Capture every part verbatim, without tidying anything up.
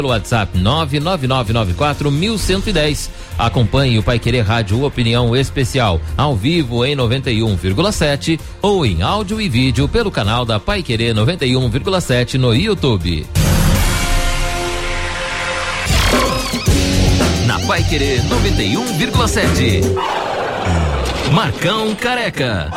pelo WhatsApp nove nove nove nove quatro um um zero. Acompanhe o Paiquerê Rádio Opinião Especial ao vivo em noventa e um vírgula sete ou em áudio e vídeo pelo canal da Paiquerê noventa e um vírgula sete no YouTube. Na Paiquerê noventa e um vírgula sete. Marcão Careca.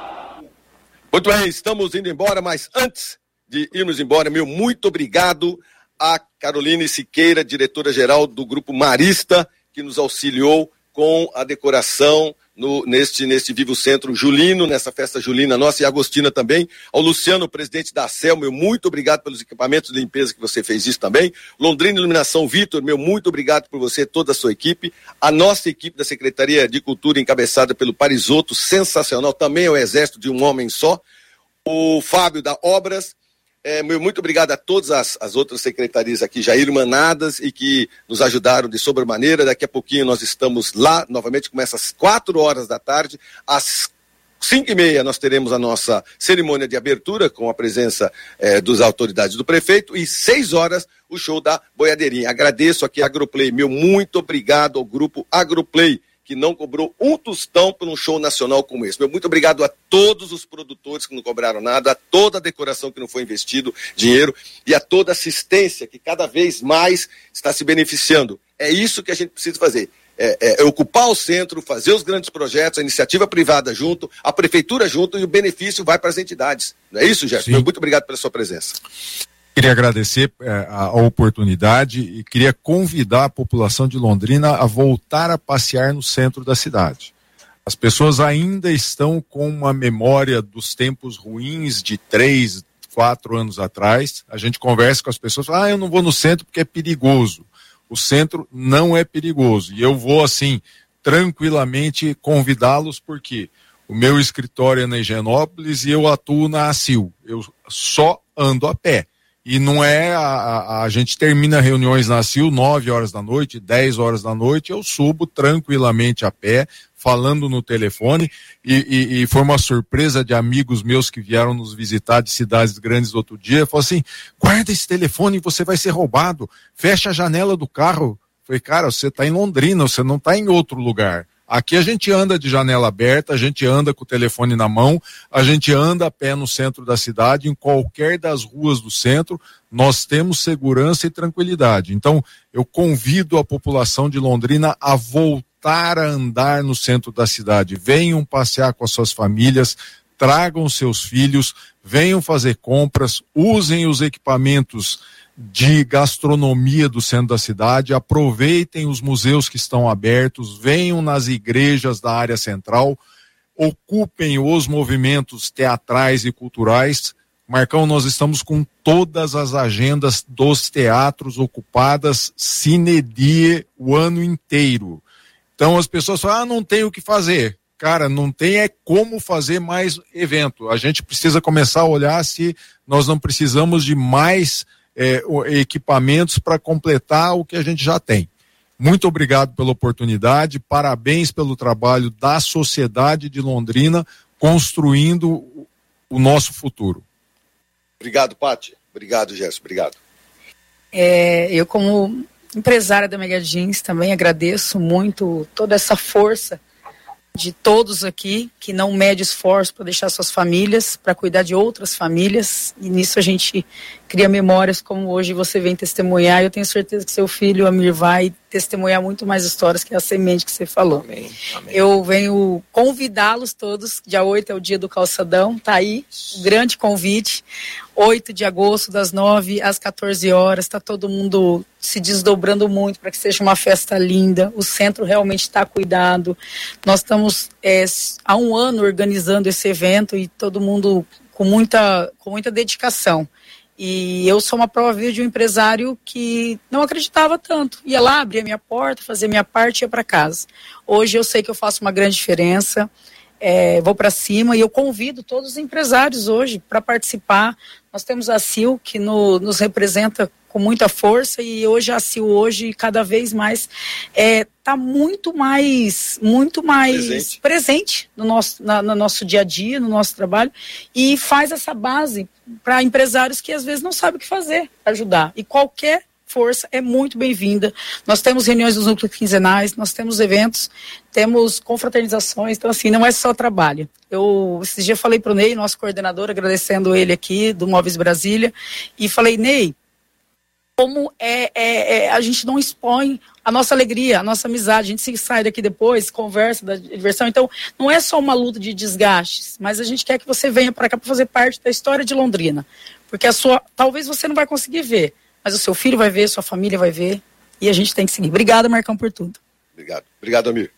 Muito bem, estamos indo embora, mas antes de irmos embora, meu muito obrigado a Caroline Siqueira, diretora-geral do Grupo Marista, que nos auxiliou com a decoração no, neste, neste Vivo Centro Julino, nessa festa julina nossa, e a Agostina também. Ao Luciano, presidente da ACEL, meu muito obrigado pelos equipamentos de limpeza que você fez isso também. Londrina Iluminação, Vitor, meu muito obrigado por você e toda a sua equipe. A nossa equipe da Secretaria de Cultura, encabeçada pelo Parisotto, sensacional, também é o exército de um homem só. O Fábio da Obras. É, meu muito obrigado a todas as, as outras secretarias aqui já irmanadas e que nos ajudaram de sobremaneira. Daqui a pouquinho nós estamos lá, novamente começa às quatro horas da tarde. Às cinco e meia nós teremos a nossa cerimônia de abertura com a presença é, das autoridades do prefeito e seis horas o show da boiadeirinha. Agradeço aqui a Agroplay, meu muito obrigado ao grupo Agroplay, que não cobrou um tostão por um show nacional como esse. Meu muito obrigado a todos os produtores que não cobraram nada, a toda a decoração que não foi investido dinheiro e a toda a assistência que cada vez mais está se beneficiando. É isso que a gente precisa fazer. É, é, é ocupar o centro, fazer os grandes projetos, a iniciativa privada junto, a prefeitura junto e o benefício vai para as entidades. Não é isso, Gerson? Meu muito obrigado pela sua presença. Queria agradecer é, a, a oportunidade e queria convidar a população de Londrina a voltar a passear no centro da cidade. As pessoas ainda estão com uma memória dos tempos ruins de três, quatro anos atrás. A gente conversa com as pessoas, ah, eu não vou no centro porque é perigoso. O centro não é perigoso. E eu vou, assim, tranquilamente convidá-los porque o meu escritório é na Higienópolis e eu atuo na ACIL. Eu só ando a pé. E não é, a, a, a gente termina reuniões na ACIL nove horas da noite, dez horas da noite, eu subo tranquilamente a pé, falando no telefone, e, e, e foi uma surpresa de amigos meus que vieram nos visitar de cidades grandes outro dia, falou assim, guarda esse telefone, você vai ser roubado, fecha a janela do carro. Falei, cara, você está em Londrina, você não está em outro lugar. Aqui a gente anda de janela aberta, a gente anda com o telefone na mão, a gente anda a pé no centro da cidade, em qualquer das ruas do centro, nós temos segurança e tranquilidade. Então, eu convido a população de Londrina a voltar a andar no centro da cidade. Venham passear com as suas famílias, tragam seus filhos, venham fazer compras, usem os equipamentos de gastronomia do centro da cidade, aproveitem os museus que estão abertos, venham nas igrejas da área central, ocupem os movimentos teatrais e culturais. Marcão, nós estamos com todas as agendas dos teatros ocupadas sine die o ano inteiro. Então as pessoas falam, ah, não tem o que fazer. Cara, não tem é como fazer mais evento. A gente precisa começar a olhar se nós não precisamos de mais É, equipamentos para completar o que a gente já tem. Muito obrigado pela oportunidade, parabéns pelo trabalho da sociedade de Londrina construindo o nosso futuro. Obrigado, Pati. Obrigado, Gerson. Obrigado. É, eu, como empresária da Mega Jeans, também agradeço muito toda essa força de todos aqui, que não mede esforço para deixar suas famílias, para cuidar de outras famílias, e nisso a gente cria memórias como hoje você vem testemunhar, e eu tenho certeza que seu filho, Amir, vai testemunhar muito mais histórias que a semente que você falou. Amém, amém. Eu venho convidá-los todos, dia oito é o dia do calçadão, tá aí, o grande convite, oito de agosto, das nove às quatorze horas, está todo mundo se desdobrando muito para que seja uma festa linda, o centro realmente está cuidado, nós estamos é, há um ano organizando esse evento e todo mundo com muita, com muita dedicação. E eu sou uma prova viva de um empresário que não acreditava tanto. Ia lá, abria minha porta, fazia minha parte e ia para casa. Hoje eu sei que eu faço uma grande diferença, é, vou para cima e eu convido todos os empresários hoje para participar. Nós temos a CIL que no, nos representa com muita força e hoje a CIL hoje cada vez mais está é, muito mais, muito mais presente, presente no, nosso, na, no nosso dia a dia, no nosso trabalho e faz essa base para empresários que às vezes não sabem o que fazer, ajudar. E qualquer força é muito bem-vinda. Nós temos reuniões dos núcleos quinzenais, nós temos eventos, temos confraternizações, então assim, não é só trabalho. Eu, esses dias falei para o Ney, nosso coordenador, agradecendo ele aqui, do Móveis Brasília, e falei, Ney, como é, é, é, a gente não expõe a nossa alegria, a nossa amizade, a gente se sai daqui depois, conversa da diversão, então não é só uma luta de desgastes, mas a gente quer que você venha para cá para fazer parte da história de Londrina, porque a sua, talvez você não vai conseguir ver, mas o seu filho vai ver, sua família vai ver, e a gente tem que seguir. Obrigada, Marcão, por tudo. Obrigado. Obrigado, Amir.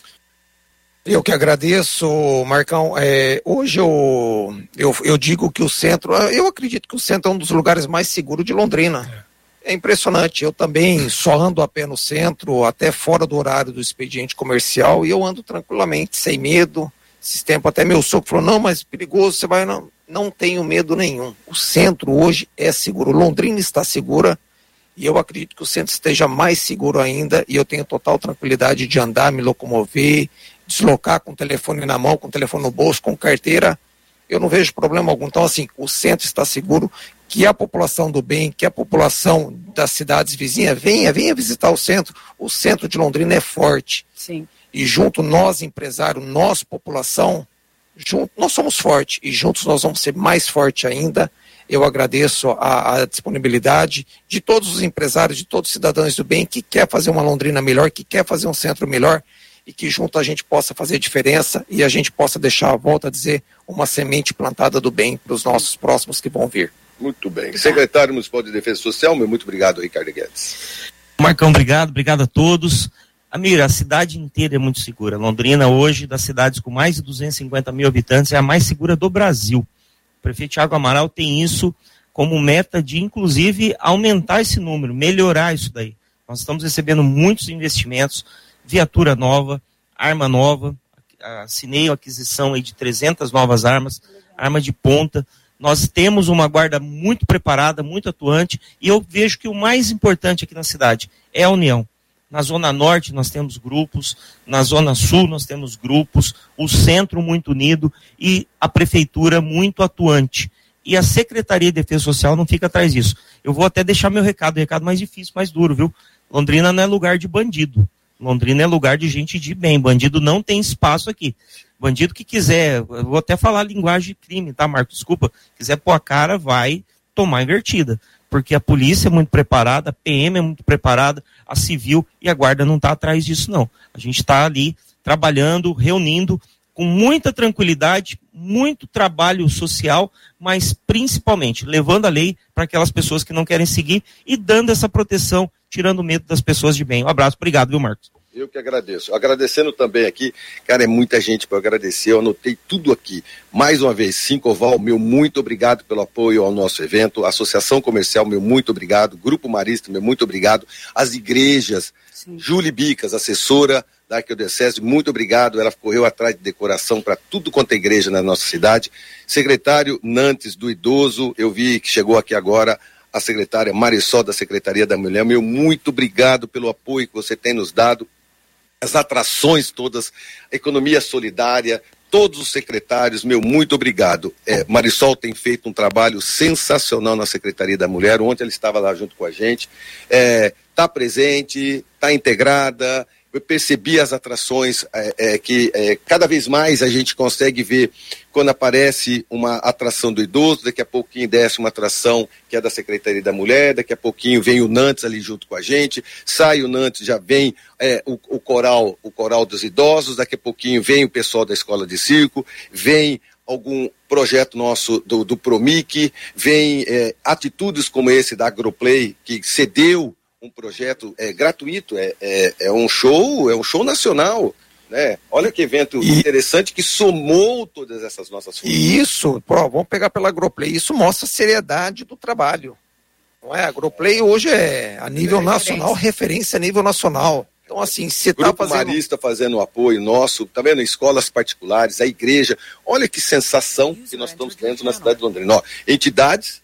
Eu que agradeço, Marcão. É, hoje eu, eu, eu digo que o centro, eu acredito que o centro é um dos lugares mais seguros de Londrina. É impressionante. Eu também só ando a pé no centro, até fora do horário do expediente comercial, e eu ando tranquilamente, sem medo. Esses tempos até meu sogro falou, não, mas perigoso, você vai... Não, não tenho medo nenhum. O centro hoje é seguro. Londrina está segura, e eu acredito que o centro esteja mais seguro ainda, e eu tenho total tranquilidade de andar, me locomover, deslocar com o telefone na mão, com o telefone no bolso, com carteira. Eu não vejo problema algum. Então, assim, o centro está seguro, que a população do bem, que a população das cidades vizinhas venha, venha visitar o centro. O centro de Londrina é forte. Sim. E junto nós, empresários, nós, população, junto, nós somos fortes. E juntos nós vamos ser mais fortes ainda. Eu agradeço a, a disponibilidade de todos os empresários, de todos os cidadãos do bem que quer fazer uma Londrina melhor, que quer fazer um centro melhor, e que junto a gente possa fazer diferença e a gente possa deixar, volto a dizer, uma semente plantada do bem para os nossos próximos que vão vir. Muito bem. Secretário Municipal de Defesa Social, meu muito obrigado, Ricardo Guedes. Marcão, obrigado, obrigado a todos. Amir, a cidade inteira é muito segura. Londrina hoje, das cidades com mais de duzentos e cinquenta mil habitantes, é a mais segura do Brasil. O prefeito Thiago Amaral tem isso como meta de, inclusive, aumentar esse número, melhorar isso daí. Nós estamos recebendo muitos investimentos, viatura nova, arma nova, assinei a aquisição aí de trezentas novas armas, arma de ponta. Nós temos uma guarda muito preparada, muito atuante, e eu vejo que o mais importante aqui na cidade é a união. Na Zona Norte nós temos grupos, na Zona Sul nós temos grupos, o centro muito unido e a prefeitura muito atuante. E a Secretaria de Defesa Social não fica atrás disso. Eu vou até deixar meu recado, recado mais difícil, mais duro, viu? Londrina não é lugar de bandido. Londrina é lugar de gente de bem. Bandido não tem espaço aqui. Bandido que quiser, eu vou até falar linguagem de crime, tá, Marco? Desculpa. Quiser pôr a cara, vai tomar invertida. Porque a polícia é muito preparada, a P M é muito preparada, a civil e a guarda não está atrás disso, não. A gente está ali trabalhando, reunindo com muita tranquilidade, muito trabalho social, mas principalmente levando a lei para aquelas pessoas que não querem seguir e dando essa proteção, tirando o medo das pessoas de bem. Um abraço, obrigado, viu, Marcos? Eu que agradeço. Agradecendo também aqui, cara, é muita gente para agradecer, eu anotei tudo aqui. Mais uma vez, Cincoval, meu muito obrigado pelo apoio ao nosso evento. Associação Comercial, meu muito obrigado. Grupo Marista, meu muito obrigado. As igrejas, sim. Júlia Bicas, assessora da Arquidiocese, muito obrigado. Ela correu atrás de decoração para tudo quanto é igreja na nossa cidade. Secretário Nantes do Idoso, eu vi que chegou aqui agora a secretária Marisol da Secretaria da Mulher. Meu muito obrigado pelo apoio que você tem nos dado. As atrações todas, a economia solidária, todos os secretários, meu muito obrigado. É, Marisol tem feito um trabalho sensacional na Secretaria da Mulher, ontem ela estava lá junto com a gente, está é, presente, está integrada. Eu percebi as atrações é, é, que é, cada vez mais a gente consegue ver quando aparece uma atração do idoso, daqui a pouquinho desce uma atração que é da Secretaria da Mulher, daqui a pouquinho vem o Nantes ali junto com a gente, sai o Nantes, já vem é, o, o coral, o coral dos idosos, daqui a pouquinho vem o pessoal da Escola de Circo, vem algum projeto nosso do, do Promic, vem é, atitudes como esse da Agroplay, que cedeu um projeto é, gratuito, é, é, é um show, é um show nacional, né? Olha que evento e, interessante que somou todas essas nossas forças. E isso, pô, vamos pegar pela Agroplay, isso mostra a seriedade do trabalho, não é? A Agroplay hoje é a nível é nacional, referência. referência a nível nacional. Então, assim, você está fazendo... Grupo Marista fazendo o apoio nosso, tá vendo? Escolas particulares, a igreja, olha que sensação isso, que nós é, estamos tendo na cidade de Londrina. Ó, entidades,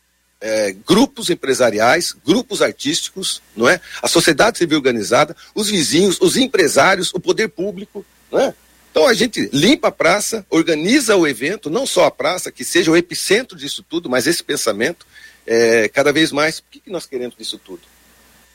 É, grupos empresariais, grupos artísticos, não é? A sociedade civil organizada, os vizinhos, os empresários, o poder público, não é? Então a gente limpa a praça, organiza o evento, não só a praça, que seja o epicentro disso tudo, mas esse pensamento, é, cada vez mais, o que, que nós queremos disso tudo?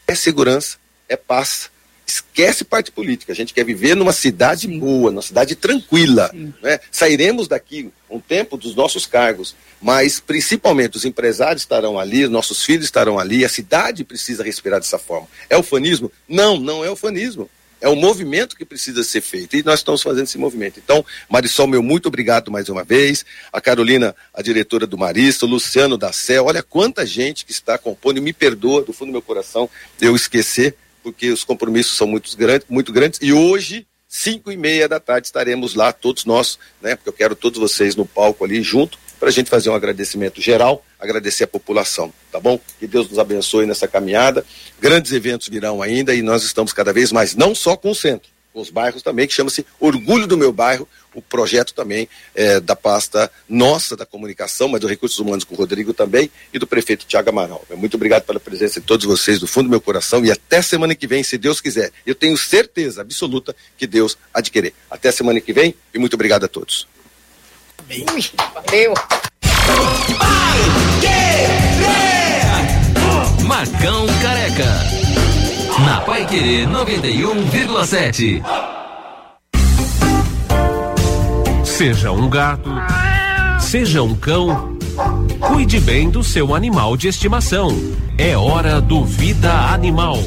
é segurança, é paz. Esquece parte política, a gente quer viver numa cidade Sim. boa, numa cidade tranquila, né? Sairemos daqui um tempo dos nossos cargos, mas principalmente os empresários estarão ali, nossos filhos estarão ali, a cidade precisa respirar dessa forma. É ufanismo? Não, não é ufanismo. É um movimento que precisa ser feito e nós estamos fazendo esse movimento. Então, Marisol, meu muito obrigado mais uma vez. A Carolina, a diretora do Marista, o Luciano da C E L, olha quanta gente que está compondo, e me perdoa do fundo do meu coração de eu esquecer, porque os compromissos são muito grandes, muito grandes, e hoje, cinco e meia da tarde, estaremos lá, todos nós, né, porque eu quero todos vocês no palco ali junto, para a gente fazer um agradecimento geral, agradecer a população, tá bom? Que Deus nos abençoe nessa caminhada, grandes eventos virão ainda, e nós estamos cada vez mais, não só com o centro, com os bairros também, que chama-se Orgulho do Meu Bairro, o projeto também é, da pasta nossa da comunicação, mas do Recursos Humanos com o Rodrigo também, e do prefeito Tiago Amaral. Muito obrigado pela presença de todos vocês, do fundo do meu coração, e até semana que vem, se Deus quiser. Eu tenho certeza absoluta que Deus há de querer. Até semana que vem, e muito obrigado a todos. Valeu! Marcão Careca, na Paiquerê noventa e um vírgula sete. Seja um gato, seja um cão, cuide bem do seu animal de estimação. É hora do Vida Animal.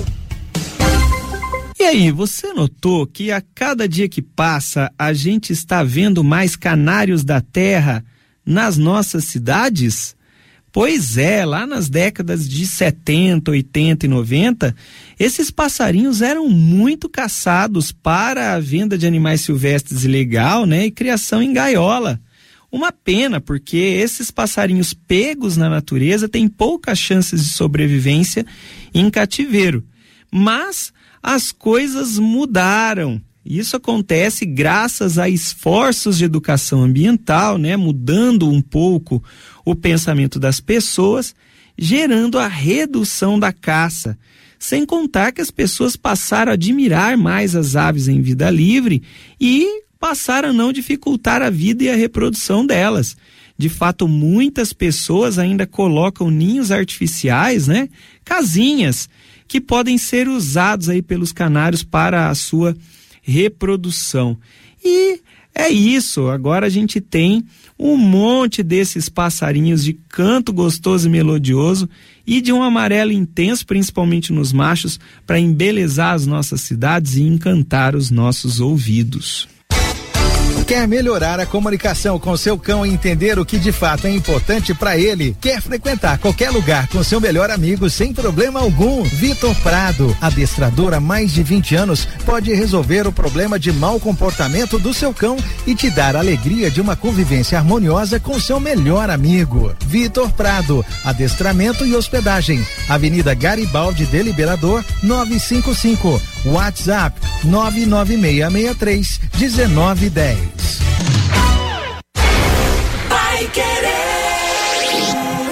E aí, você notou que a cada dia que passa a gente está vendo mais canários da terra nas nossas cidades? Pois é, lá nas décadas de setenta, oitenta e noventa, esses passarinhos eram muito caçados para a venda de animais silvestres ilegal, né, e criação em gaiola. Uma pena, porque esses passarinhos pegos na natureza têm poucas chances de sobrevivência em cativeiro. Mas as coisas mudaram. Isso acontece graças a esforços de educação ambiental, né, mudando um pouco o pensamento das pessoas, gerando a redução da caça. Sem contar que as pessoas passaram a admirar mais as aves em vida livre e passaram a não dificultar a vida e a reprodução delas. De fato, muitas pessoas ainda colocam ninhos artificiais, né, casinhas, que podem ser usados aí pelos canários para a sua reprodução. E é isso, agora a gente tem um monte desses passarinhos de canto gostoso e melodioso e de um amarelo intenso, principalmente nos machos, para embelezar as nossas cidades e encantar os nossos ouvidos. Quer melhorar a comunicação com seu cão e entender o que de fato é importante para ele? Quer frequentar qualquer lugar com seu melhor amigo sem problema algum? Vitor Prado, adestrador há mais de vinte anos, pode resolver o problema de mau comportamento do seu cão e te dar a alegria de uma convivência harmoniosa com seu melhor amigo. Vitor Prado, adestramento e hospedagem. Avenida Garibaldi de Liberador, novecentos e cinquenta e cinco. WhatsApp nove nove seis seis três um nove um zero. Vai querer.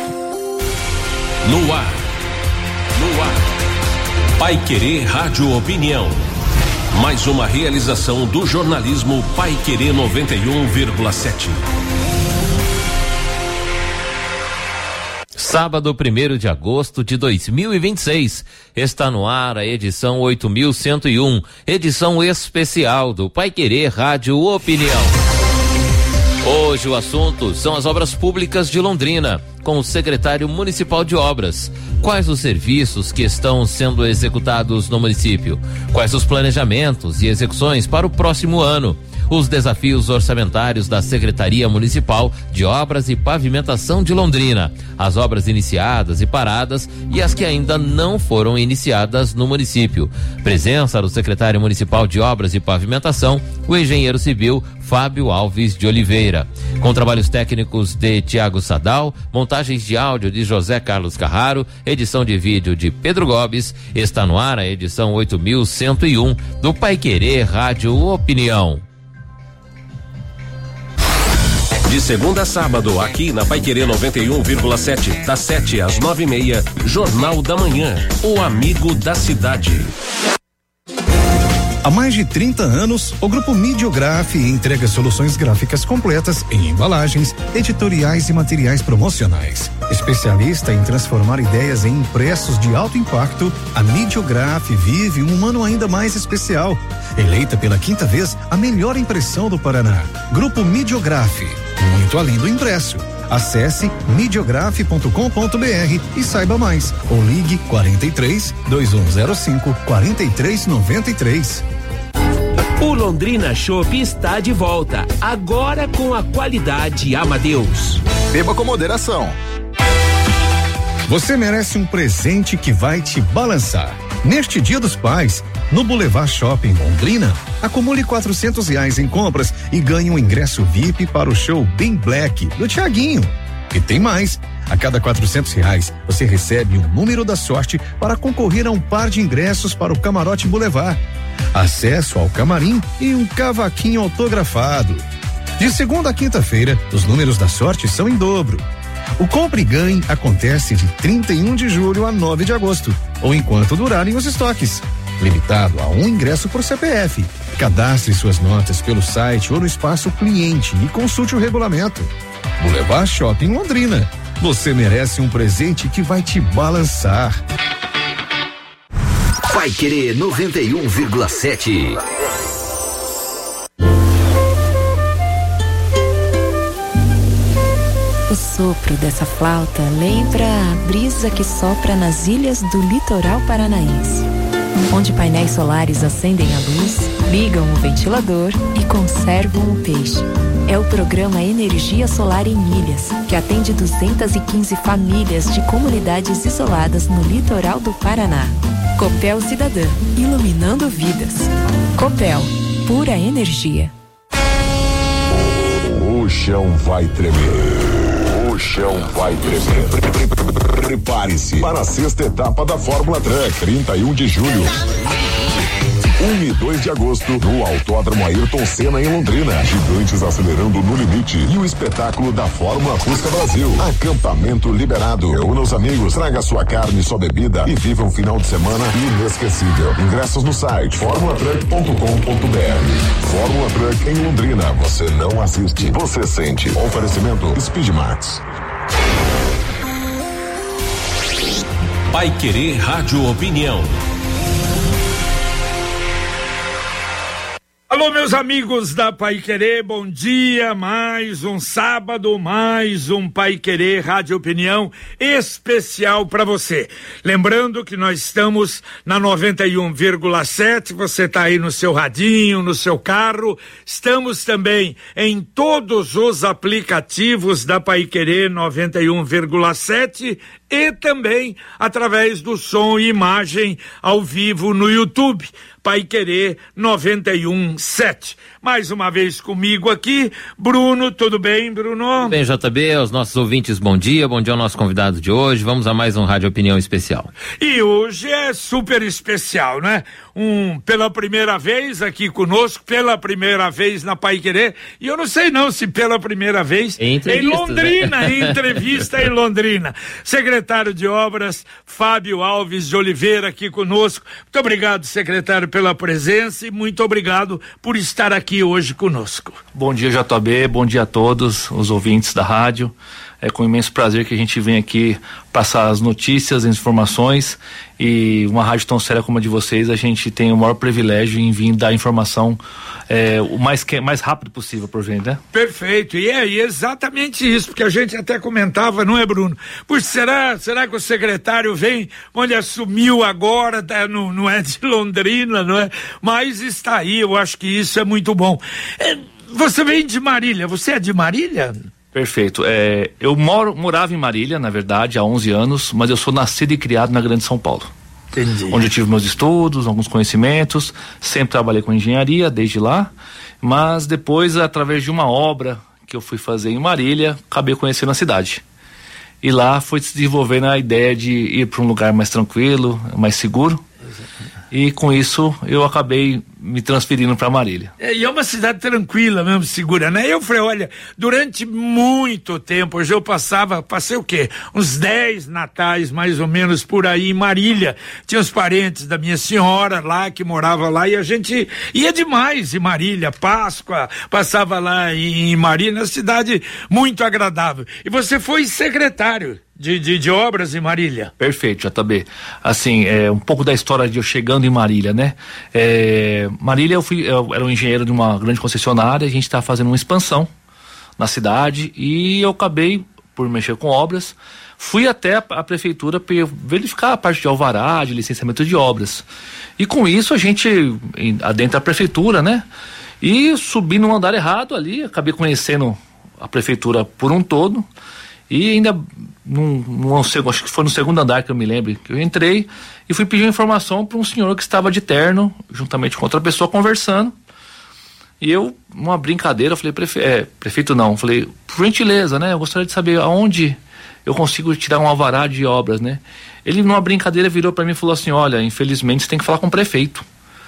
No ar. No ar. Pai Querer Rádio Opinião. Mais uma realização do jornalismo Pai Querer noventa e um vírgula sete. Sábado, primeiro de agosto de dois mil e vinte e seis, está no ar a edição oito mil cento e um, edição especial do Pai Querer Rádio Opinião. Hoje o assunto são as obras públicas de Londrina, com o secretário municipal de obras. Quais os serviços que estão sendo executados no município? Quais os planejamentos e execuções para o próximo ano? Os desafios orçamentários da Secretaria Municipal de Obras e Pavimentação de Londrina, as obras iniciadas e paradas e as que ainda não foram iniciadas no município. Presença do secretário municipal de Obras e Pavimentação, o engenheiro civil Fábio Alves de Oliveira. Com trabalhos técnicos de Tiago Sadal, montagens de áudio de José Carlos Carraro, edição de vídeo de Pedro Gobes, está no ar a edição oito mil cento e um do Pai Querer Rádio Opinião. De segunda a sábado, aqui na Paiquerê noventa e um vírgula sete, das sete às nove e meia, Jornal da Manhã, o amigo da cidade. Há mais de trinta anos, o Grupo Midiograf entrega soluções gráficas completas em embalagens, editoriais e materiais promocionais. Especialista em transformar ideias em impressos de alto impacto, a Midiograf vive um ano ainda mais especial. Eleita pela quinta vez a melhor impressão do Paraná. Grupo Midiograf, muito além do impresso. Acesse midiograf ponto com ponto br e saiba mais. Ou ligue quarenta e três, dois um zero cinco, quarenta e três noventa e três. O Londrina Chopp está de volta, agora com a qualidade Amadeus. Beba com moderação. Você merece um presente que vai te balançar. Neste Dia dos Pais, no Boulevard Shopping Londrina, acumule quatrocentos reais em compras e ganhe um ingresso V I P para o show Bem Black do Thiaguinho. E tem mais. A cada quatrocentos reais, você recebe um número da sorte para concorrer a um par de ingressos para o Camarote Boulevard. Acesso ao camarim e um cavaquinho autografado. De segunda a quinta-feira, os números da sorte são em dobro. O Compre e Ganhe acontece de trinta e um de julho a nove de agosto, ou enquanto durarem os estoques. Limitado a um ingresso por C P F. Cadastre suas notas pelo site ou no espaço cliente e consulte o regulamento. Boulevard Shopping Londrina. Você merece um presente que vai te balançar. Paiquerê noventa e um vírgula sete. O sopro dessa flauta lembra a brisa que sopra nas ilhas do litoral paranaense, onde painéis solares acendem a luz, ligam o ventilador e conservam o peixe. É o programa Energia Solar em Ilhas, que atende duzentas e quinze famílias de comunidades isoladas no litoral do Paraná. Copel Cidadã, iluminando vidas. Copel, pura energia. O chão vai tremer. O chão vai tremer. Prepare-se para a sexta etapa da Fórmula Truck, trinta e um de julho. um e dois de agosto, no Autódromo Ayrton Senna, em Londrina. Gigantes acelerando no limite. E o espetáculo da Fórmula Fusca Brasil. Acampamento liberado. Reúna os amigos, traga sua carne e sua bebida e viva um final de semana inesquecível. Ingressos no site fórmula truck ponto com ponto br. Fórmula Truck em Londrina. Você não assiste, você sente. Oferecimento Speedmax. Paiquerê Rádio Opinião. Alô, meus amigos da Paiquerê, bom dia, mais um sábado, mais um Paiquerê Rádio Opinião especial para você. Lembrando que nós estamos na noventa e um vírgula sete, você tá aí no seu radinho, no seu carro, estamos também em todos os aplicativos da Paiquerê noventa e um vírgula sete e também através do som e imagem ao vivo no YouTube. Paiquerê noventa e um sete. Mais uma vez comigo aqui, Bruno, tudo bem, Bruno? Tudo bem, J B, aos nossos ouvintes, bom dia, bom dia ao nosso convidado de hoje, vamos a mais um Rádio Opinião especial. E hoje é super especial, né? Um, pela primeira vez aqui conosco, pela primeira vez na Paiquerê, e eu não sei não se pela primeira vez em Londrina, né? Em entrevista em Londrina. Secretário de Obras, Fábio Alves de Oliveira aqui conosco. Muito obrigado, secretário, pela presença e muito obrigado por estar aqui hoje conosco. Bom dia, J B, bom dia a todos os ouvintes da rádio. É com imenso prazer que a gente vem aqui passar as notícias, as informações, e uma rádio tão séria como a de vocês, a gente tem o maior privilégio em vir dar informação é, o mais, que, mais rápido possível pra gente, né? Perfeito, e é exatamente isso, porque a gente até comentava, não é, Bruno? Pois será, será que o secretário vem, onde assumiu agora, tá, não, não é de Londrina, não é? Mas está aí, eu acho que isso é muito bom. É, você vem de Marília, você é de Marília? Perfeito. É, eu moro, morava em Marília, na verdade, há onze anos, mas eu sou nascido e criado na Grande São Paulo. Entendi. Onde eu tive meus estudos, alguns conhecimentos, sempre trabalhei com engenharia desde lá, mas depois, através de uma obra que eu fui fazer em Marília, acabei conhecendo a cidade. E lá foi se desenvolvendo a ideia de ir para um lugar mais tranquilo, mais seguro. E com isso eu acabei me transferindo para Marília. É, e é uma cidade tranquila mesmo, segura, né? Eu falei, olha, durante muito tempo, hoje eu passava, passei o quê? Uns dez natais, mais ou menos, por aí em Marília. Tinha os parentes da minha senhora lá, que morava lá, e a gente ia demais em Marília, Páscoa, passava lá em, em Marília, uma cidade muito agradável. E você foi secretário De, de, de obras em Marília. Perfeito, J B. Assim, é, um pouco da história de eu chegando em Marília, né? É, Marília, eu, fui, eu era um engenheiro de uma grande concessionária, a gente estava fazendo uma expansão na cidade e eu acabei, por mexer com obras, fui até a, a prefeitura para verificar a parte de alvará, de licenciamento de obras. E com isso a gente adentra a prefeitura, né? E subi no andar errado ali, acabei conhecendo a prefeitura por um todo. E ainda, num, num, acho que foi no segundo andar que eu me lembro, que eu entrei e fui pedir informação para um senhor que estava de terno, juntamente com outra pessoa, conversando. E eu, uma brincadeira, eu falei, prefe, é, prefeito não, falei, por gentileza, né, eu gostaria de saber aonde eu consigo tirar um alvará de obras, né. Ele, numa brincadeira, virou para mim e falou assim, olha, infelizmente você tem que falar com o prefeito.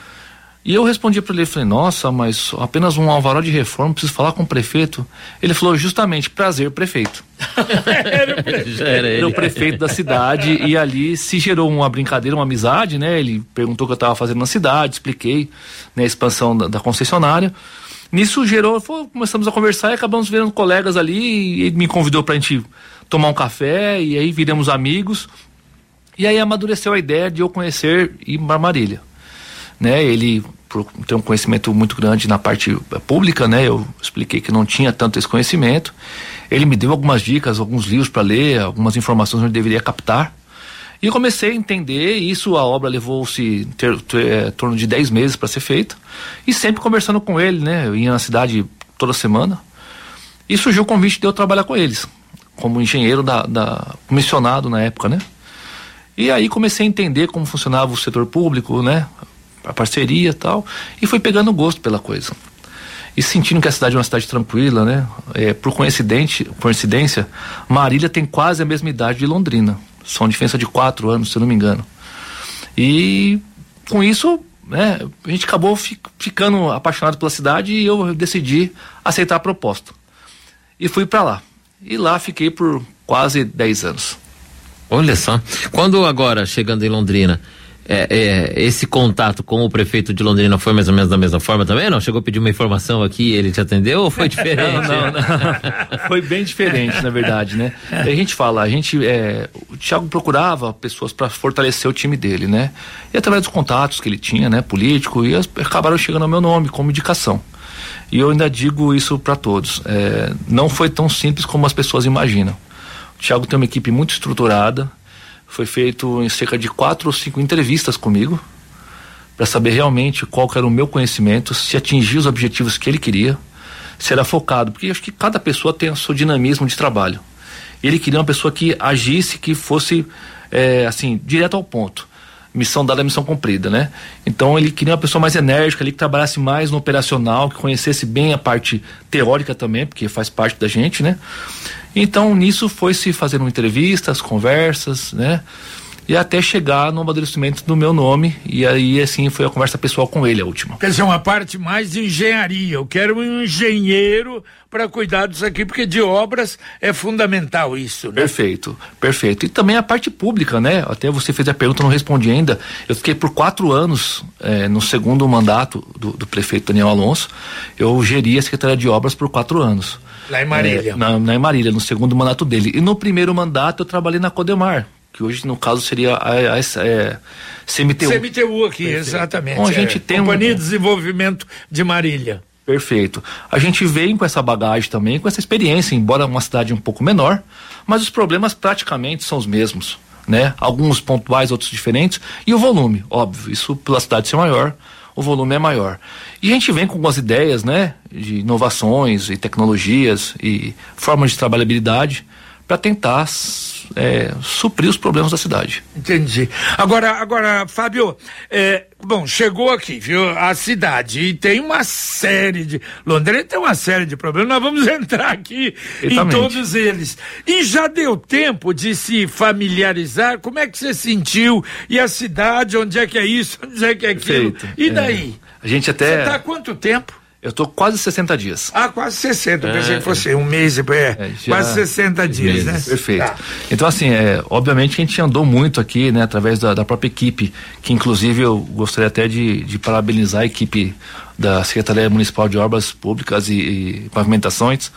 E eu respondi para ele, falei, nossa, mas apenas um alvará de reforma, preciso falar com o prefeito. Ele falou, justamente, prazer, prefeito. Era o prefeito. Era, era o prefeito da cidade e ali se gerou uma brincadeira, uma amizade, né? Ele perguntou o que eu estava fazendo na cidade, expliquei, né, a expansão da, da concessionária. Nisso gerou, foi, começamos a conversar e acabamos virando colegas ali e ele me convidou para a gente tomar um café e aí viramos amigos. E aí amadureceu a ideia de eu conhecer e Marília. Né, ele por ter um conhecimento muito grande na parte pública, né, eu expliquei que não tinha tanto esse conhecimento. Ele me deu algumas dicas, alguns livros para ler, algumas informações que eu deveria captar. E eu comecei a entender, isso a obra levou-se ter, ter, é, torno de dez meses para ser feita. E sempre conversando com ele, né, eu ia na cidade toda semana. E surgiu o convite de eu trabalhar com eles, como engenheiro da, da comissionado na época, né. E aí comecei a entender como funcionava o setor público, né, a parceria e tal, e fui pegando gosto pela coisa. E sentindo que a cidade é uma cidade tranquila, né? É, por coincidência, coincidência, Marília tem quase a mesma idade de Londrina. São diferença de quatro anos, se eu não me engano. E com isso, né, a gente acabou fi, ficando apaixonado pela cidade e eu decidi aceitar a proposta. E fui para lá. E lá fiquei por quase dez anos. Olha só. Quando agora, chegando em Londrina, É, é, esse contato com o prefeito de Londrina foi mais ou menos da mesma forma também? Não? Chegou a pedir uma informação aqui e ele te atendeu ou foi diferente? não, não, não. Foi bem diferente, na verdade, né? E a gente fala, a gente, é, o Thiago procurava pessoas para fortalecer o time dele, né? E através dos contatos que ele tinha, né, político, e as, acabaram chegando ao meu nome como indicação. E eu ainda digo isso para todos, é, não foi tão simples como as pessoas imaginam. O Thiago tem uma equipe muito estruturada. Foi feito em cerca de quatro ou cinco entrevistas comigo para saber realmente qual que era o meu conhecimento, se atingir os objetivos que ele queria, se era focado, porque eu acho que cada pessoa tem o seu dinamismo de trabalho. Ele queria uma pessoa que agisse, que fosse é, assim, direto ao ponto. Missão dada, missão cumprida, né? Então ele queria uma pessoa mais enérgica ali, que trabalhasse mais no operacional, que conhecesse bem a parte teórica também, porque faz parte da gente, né? Então nisso foi se fazendo entrevistas, conversas, né? E até chegar no amadurecimento do meu nome, e aí assim foi a conversa pessoal com ele, a última. Quer dizer, uma parte mais de engenharia, eu quero um engenheiro para cuidar disso aqui, porque de obras é fundamental isso, né? Perfeito, perfeito. E também a parte pública, né? Até você fez a pergunta, não respondi ainda. Eu fiquei por quatro anos, eh, no segundo mandato do, do prefeito Daniel Alonso, eu geri a Secretaria de Obras por quatro anos. Lá em Marília. É, na, na em Marília, no segundo mandato dele. E no primeiro mandato eu trabalhei na Codemar, que hoje no caso seria a, a, a, a C M T U. C M T U aqui, perfeito. Exatamente. Bom, a gente é, tem Companhia um... de Desenvolvimento de Marília. Perfeito. A gente vem com essa bagagem também, com essa experiência, embora uma cidade um pouco menor, mas os problemas praticamente são os mesmos, né? Alguns pontuais, outros diferentes, e o volume, óbvio, isso pela cidade ser maior, o volume é maior. E a gente vem com algumas ideias, né, de inovações e tecnologias e formas de trabalhabilidade para tentar é, suprir os problemas da cidade. Entendi. Agora, agora, Fábio, é, bom, chegou aqui, viu, a cidade, e tem uma série de, Londrina tem uma série de problemas, nós vamos entrar aqui Exatamente. Em todos eles. E já deu tempo de se familiarizar? Como é que você sentiu? E a cidade, onde é que é isso? Onde é que é aquilo? Perfeito. E daí? É, a gente até... Você tá há quanto tempo? Eu tô quase sessenta dias. Ah, quase sessenta. Eu pensei é, que fosse um mês, é, é quase sessenta dias, meses, né? Perfeito. Tá. Então, assim, é, obviamente que a gente andou muito aqui, né, através da, da própria equipe, que inclusive eu gostaria até de, de parabenizar a equipe da Secretaria Municipal de Obras Públicas e, e Pavimentações.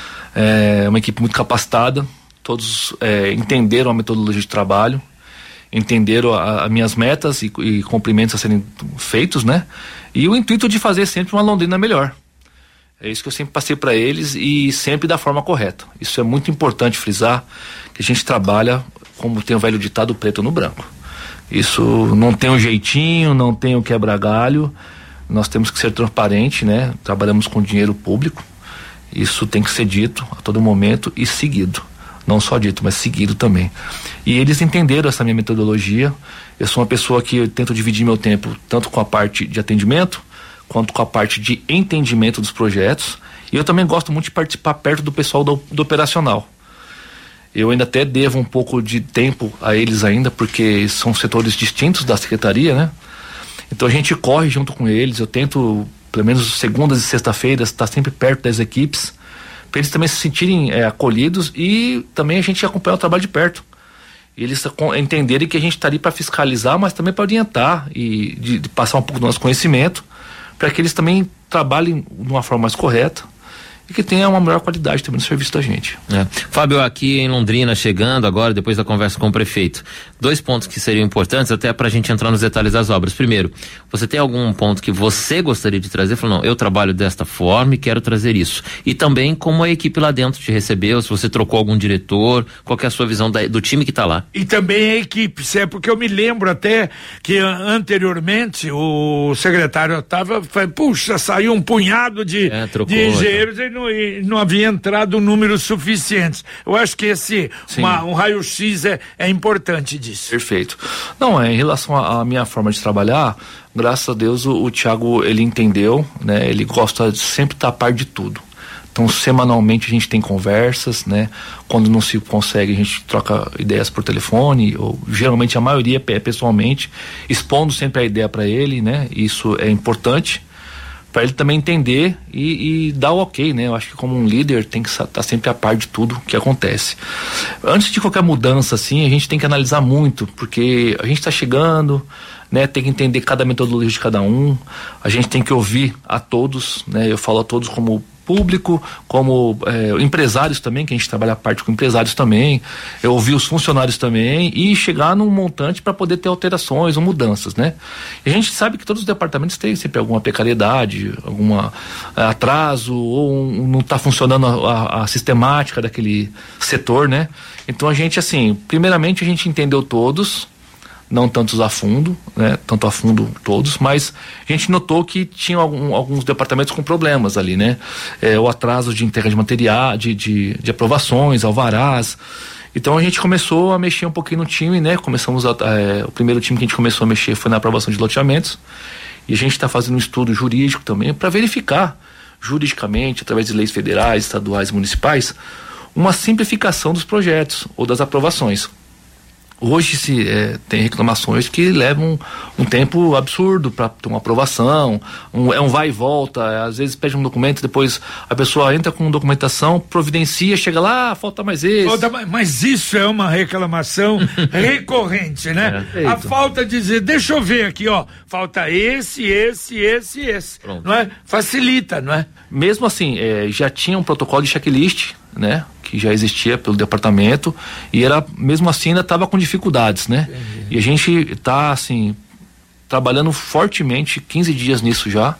É uma equipe muito capacitada, todos é, entenderam a metodologia de trabalho, entenderam as minhas metas e, e cumprimentos a serem feitos, né? E o intuito de fazer sempre uma Londrina melhor. É isso que eu sempre passei para eles e sempre da forma correta. Isso é muito importante frisar, que a gente trabalha, como tem o velho ditado, preto no branco. Isso não tem um jeitinho, não tem o quebra-galho, nós temos que ser transparente, né? Trabalhamos com dinheiro público, isso tem que ser dito a todo momento e seguido. Não só dito, mas seguido também. E eles entenderam essa minha metodologia. Eu sou uma pessoa que eu tento dividir meu tempo tanto com a parte de atendimento, quanto com a parte de entendimento dos projetos. E eu também gosto muito de participar perto do pessoal do, do operacional. Eu ainda até devo um pouco de tempo a eles ainda, porque são setores distintos da secretaria, né? Então a gente corre junto com eles. Eu tento, pelo menos segundas e sexta-feiras, estar sempre perto das equipes, para eles também se sentirem é, acolhidos e também a gente acompanhar o trabalho de perto. E eles entenderem que a gente está ali para fiscalizar, mas também para orientar e de, de passar um pouco do nosso conhecimento, para que eles também trabalhem de uma forma mais correta e que tenha uma melhor qualidade também no serviço da gente. É. Fábio, aqui em Londrina, chegando agora, depois da conversa com o prefeito, dois pontos que seriam importantes até pra gente entrar nos detalhes das obras. Primeiro, você tem algum ponto que você gostaria de trazer? Falou, não, eu trabalho desta forma e quero trazer isso. E também como a equipe lá dentro te recebeu, se você trocou algum diretor, qual que é a sua visão da, do time que tá lá? E também a equipe, é porque eu me lembro até que anteriormente o secretário Otávio foi, puxa, saiu um punhado de, é, trocou, de engenheiros tá. e não E não havia entrado números suficientes. Eu acho que esse uma, um raio-x é, é importante disso. Perfeito. Não, é, em relação à minha forma de trabalhar, graças a Deus o, o Thiago, ele entendeu, né? Ele gosta de sempre estar a par de tudo. Então, semanalmente a gente tem conversas, né? Quando não se consegue, a gente troca ideias por telefone, ou geralmente a maioria é pessoalmente, expondo sempre a ideia para ele, né? Isso é importante, para ele também entender e, e dar o ok, né? Eu acho que como um líder tem que estar tá sempre a par de tudo que acontece. Antes de qualquer mudança, assim, a gente tem que analisar muito, porque a gente está chegando, né? Tem que entender cada metodologia de cada um, a gente tem que ouvir a todos, né? Eu falo a todos como público, como é, empresários também, que a gente trabalha a parte com empresários também, eu ouvi os funcionários também e chegar num montante para poder ter alterações ou mudanças, né? E a gente sabe que todos os departamentos têm sempre alguma precariedade, algum é, atraso ou um, não está funcionando a, a, a sistemática daquele setor, né? Então a gente, assim, primeiramente a gente entendeu todos, não tantos a fundo, né? Tanto a fundo todos, mas a gente notou que tinha algum, alguns departamentos com problemas ali, né? É, o atraso de entrega de material, de, de, de aprovações, alvarás. Então a gente começou a mexer um pouquinho no time, né? Começamos a, é, o primeiro time que a gente começou a mexer foi na aprovação de loteamentos, e a gente está fazendo um estudo jurídico também para verificar juridicamente, através de leis federais, estaduais e municipais, uma simplificação dos projetos ou das aprovações. Hoje se é, tem reclamações que levam um, um tempo absurdo para ter uma aprovação, um, é um vai e volta, é, às vezes pede um documento, depois a pessoa entra com documentação, providencia, chega lá, falta mais esse. Falta, mas isso é uma reclamação recorrente, né? É, a falta de dizer, deixa eu ver aqui, ó, falta esse, esse, esse, esse, Pronto. Não é? Facilita, não é? Mesmo assim, é, já tinha um protocolo de checklist, né? Que já existia pelo departamento e era, mesmo assim, ainda estava com dificuldades, né? Entendi. E a gente está, assim, trabalhando fortemente, quinze dias nisso já,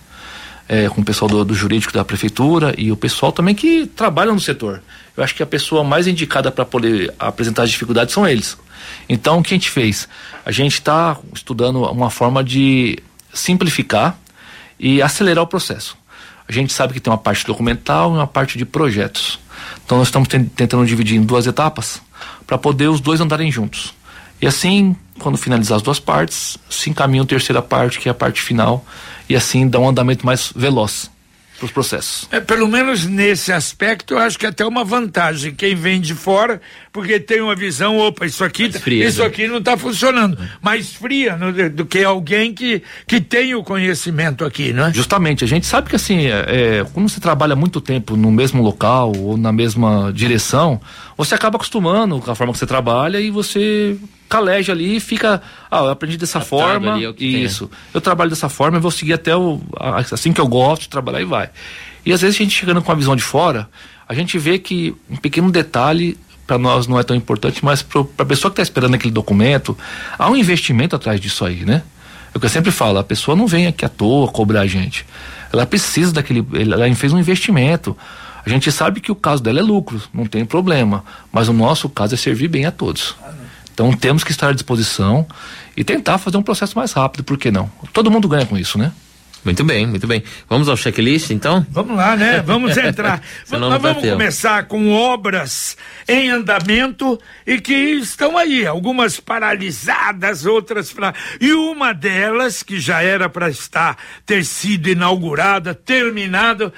é, com o pessoal do, do jurídico da prefeitura e o pessoal também que trabalha no setor. Eu acho que a pessoa mais indicada para poder apresentar as dificuldades são eles. Então, o que a gente fez? A gente está estudando uma forma de simplificar e acelerar o processo. A gente sabe que tem uma parte documental e uma parte de projetos. Então nós estamos tentando dividir em duas etapas para poder os dois andarem juntos. E assim, quando finalizar as duas partes, se encaminha a terceira parte, que é a parte final, e assim dá um andamento mais veloz para os processos. É, pelo menos nesse aspecto, eu acho que é até uma vantagem. Quem vem de fora, porque tem uma visão, opa, isso aqui, fria, isso né? aqui não está funcionando. Mais fria no, do que alguém que, que tem o conhecimento aqui, não é? Justamente, a gente sabe que assim, é, quando você trabalha muito tempo no mesmo local ou na mesma direção, você acaba acostumando com a forma que você trabalha e você caleja ali e fica, ah, eu aprendi dessa Atado forma, ali, é isso, tem. Eu trabalho dessa forma, eu vou seguir até o, assim que eu gosto de trabalhar e vai. E às vezes a gente chegando com a visão de fora, a gente vê que um pequeno detalhe para nós não é tão importante, mas para a pessoa que está esperando aquele documento, há um investimento atrás disso aí, né? É o que eu sempre falo, a pessoa não vem aqui à toa cobrar a gente, ela precisa daquele, ela fez um investimento. A gente sabe que o caso dela é lucro, não tem problema, mas o nosso caso é servir bem a todos. Então temos que estar à disposição e tentar fazer um processo mais rápido, por que não? Todo mundo ganha com isso, né? Muito bem, muito bem. Vamos ao checklist, então? Vamos lá, né? Vamos entrar. Nós vamos começar com obras em andamento e que estão aí, algumas paralisadas, outras para... E uma delas, que já era para estar, ter sido inaugurada, terminada,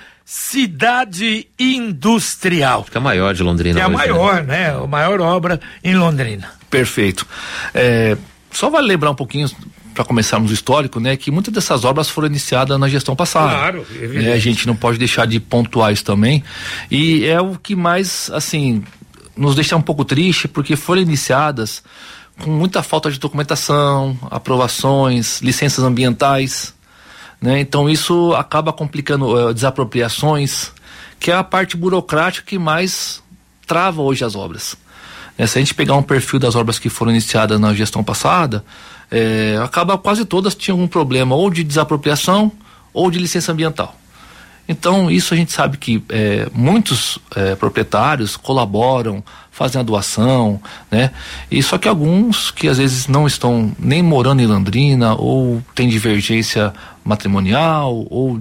Cidade Industrial. Acho que é a maior de Londrina. É a hoje, maior, né? né? A maior obra em Londrina. Perfeito. É, só vale lembrar um pouquinho, para começarmos o histórico, né, que muitas dessas obras foram iniciadas na gestão passada. Claro, evidente. É, a gente não pode deixar de pontuar isso também. E é o que mais, assim, nos deixa um pouco triste, porque foram iniciadas com muita falta de documentação, aprovações, licenças ambientais, né? Então isso acaba complicando uh, desapropriações, que é a parte burocrática que mais trava hoje as obras. É, se a gente pegar um perfil das obras que foram iniciadas na gestão passada, é, acaba quase todas tinham um problema ou de desapropriação ou de licença ambiental. Então isso a gente sabe que é, muitos é, proprietários colaboram, fazem a doação, né? E só que alguns que às vezes não estão nem morando em Londrina ou tem divergência matrimonial ou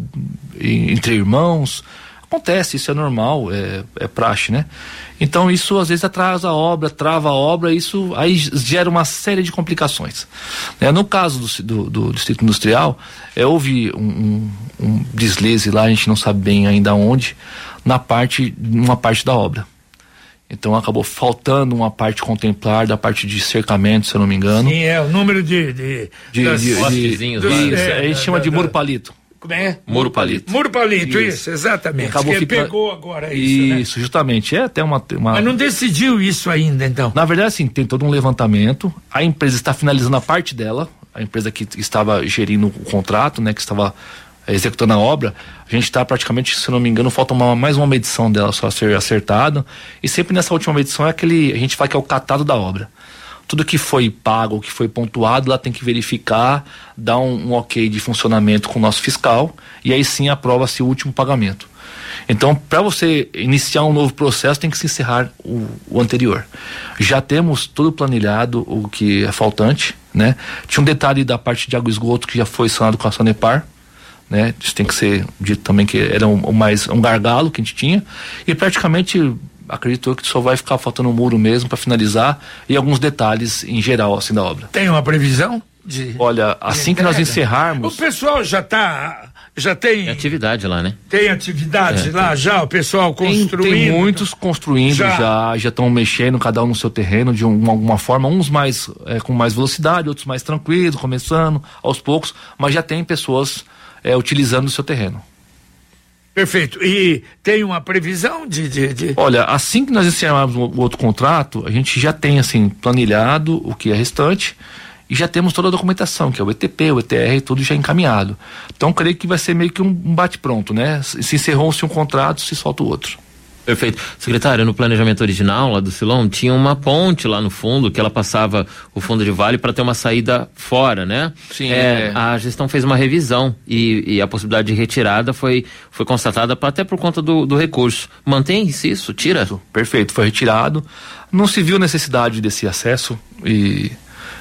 entre irmãos, acontece, isso é normal, é, é praxe, né? Então isso às vezes atrasa a obra, trava a obra, isso aí gera uma série de complicações. É, no caso do, do, do Distrito Industrial, é, houve um, um, um deslize lá, a gente não sabe bem ainda onde, na parte, uma parte da obra. Então acabou faltando uma parte contemplar da parte de cercamento, se eu não me engano. Sim, é o número de... de, de, das, de, de, de dos, isso, é, a gente da, chama da, de da, muro palito. Como é? Muro palito. Muro palito, isso, isso exatamente. Acabou que ficando... pegou agora isso, Isso, né? justamente. É até uma, uma... Mas não decidiu isso ainda, então? Na verdade, assim, tem todo um levantamento. A empresa está finalizando a parte dela. A empresa que estava gerindo o contrato, né? Que estava executando a obra. A gente está praticamente, se não me engano, falta uma, mais uma medição dela só a ser acertada. E sempre nessa última medição é aquele, a gente fala que é o catado da obra. Tudo que foi pago, que foi pontuado, lá tem que verificar, dar um, um ok de funcionamento com o nosso fiscal e aí sim aprova-se o último pagamento. Então, para você iniciar um novo processo, tem que se encerrar o, o anterior. Já temos tudo planilhado, o que é faltante, né? Tinha um detalhe da parte de água e esgoto que já foi sanado com a Sanepar, né? Isso tem que ser dito também que era um, um mais um gargalo que a gente tinha e praticamente acredito que só vai ficar faltando um muro mesmo para finalizar e alguns detalhes em geral assim da obra. Tem uma previsão de... Olha, assim que nós encerrarmos... O pessoal já tá, já tem... Tem atividade lá, né? Tem atividade é, lá tem. Já, o pessoal construindo... Tem, tem muitos construindo já, já estão mexendo, cada um no seu terreno de um, alguma forma, uns mais é, com mais velocidade, outros mais tranquilos, começando aos poucos, mas já tem pessoas é, utilizando o seu terreno. Perfeito. E tem uma previsão de, de, de... Olha, assim que nós encerrarmos o, o outro contrato, a gente já tem assim planilhado o que é restante e já temos toda a documentação, que é o E T P, o E T R, tudo já encaminhado. Então, creio que vai ser meio que um bate-pronto, né? Se encerrou-se um contrato, se solta o outro. Perfeito. Secretário, no planejamento original lá do Silom, tinha uma ponte lá no fundo, que ela passava o fundo de vale para ter uma saída fora, né? Sim. É, é. A gestão fez uma revisão e, e a possibilidade de retirada foi, foi constatada pra, até por conta do, do recurso. Mantém-se isso? Tira? Isso, perfeito, foi retirado. Não se viu necessidade desse acesso e...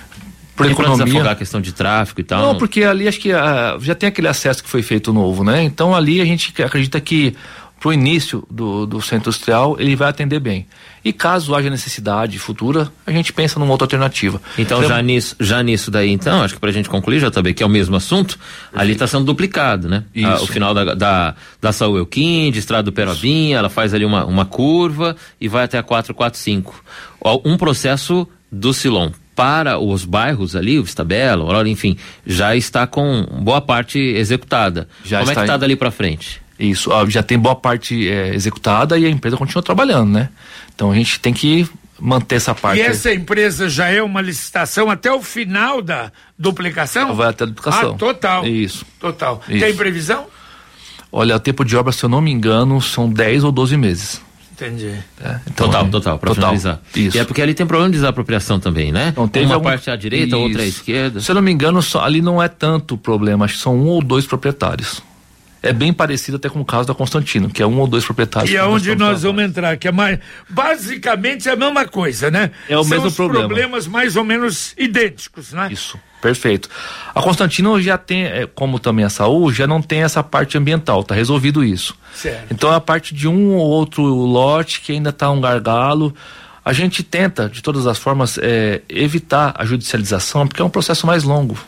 por e economia. Para desafogar a questão de tráfego e tal? Não, porque ali acho que uh, já tem aquele acesso que foi feito novo, né? Então ali a gente acredita que para o início do, do centro industrial, ele vai atender bem. E caso haja necessidade futura, a gente pensa numa outra alternativa. Então, já nisso, já nisso daí, então, acho que pra gente concluir, já também, que é o mesmo assunto, ali está sendo duplicado, né? Ah, o final da, da, da Saúl Elquinde, Estrada do Perovinha, ela faz ali uma, uma curva e vai até a quatro quatro cinco. Um processo do Silom para os bairros ali, o Vistabella, Aurora, enfim, já está com boa parte executada. Já Como está é que está em... dali para frente? Isso, ó, já tem boa parte é, executada e a empresa continua trabalhando, né? Então a gente tem que manter essa parte. E essa empresa já é uma licitação até o final da duplicação? Vai até a duplicação. Ah, total. Isso. Total. Isso. Tem previsão? Olha, o tempo de obra, se eu não me engano, são dez ou doze meses. Entendi. É, então, total, é, total, para total. finalizar. Isso. E é porque ali tem problema de desapropriação também, né? Então, teve uma algum... parte à direita, Isso. outra à esquerda. Se eu não me engano, só, ali não é tanto problema, acho que são um ou dois proprietários. É bem parecido até com o caso da Constantino, que é um ou dois proprietários. E é onde nós vamos entrar, que é mais, basicamente é a mesma coisa, né? É o São mesmo os problema. problemas mais ou menos idênticos, né? Isso, perfeito. A Constantino já tem, como também a Saúl, já não tem essa parte ambiental, tá resolvido isso. Certo. Então a parte de um ou outro lote que ainda tá um gargalo, a gente tenta, de todas as formas, é, evitar a judicialização, porque é um processo mais longo.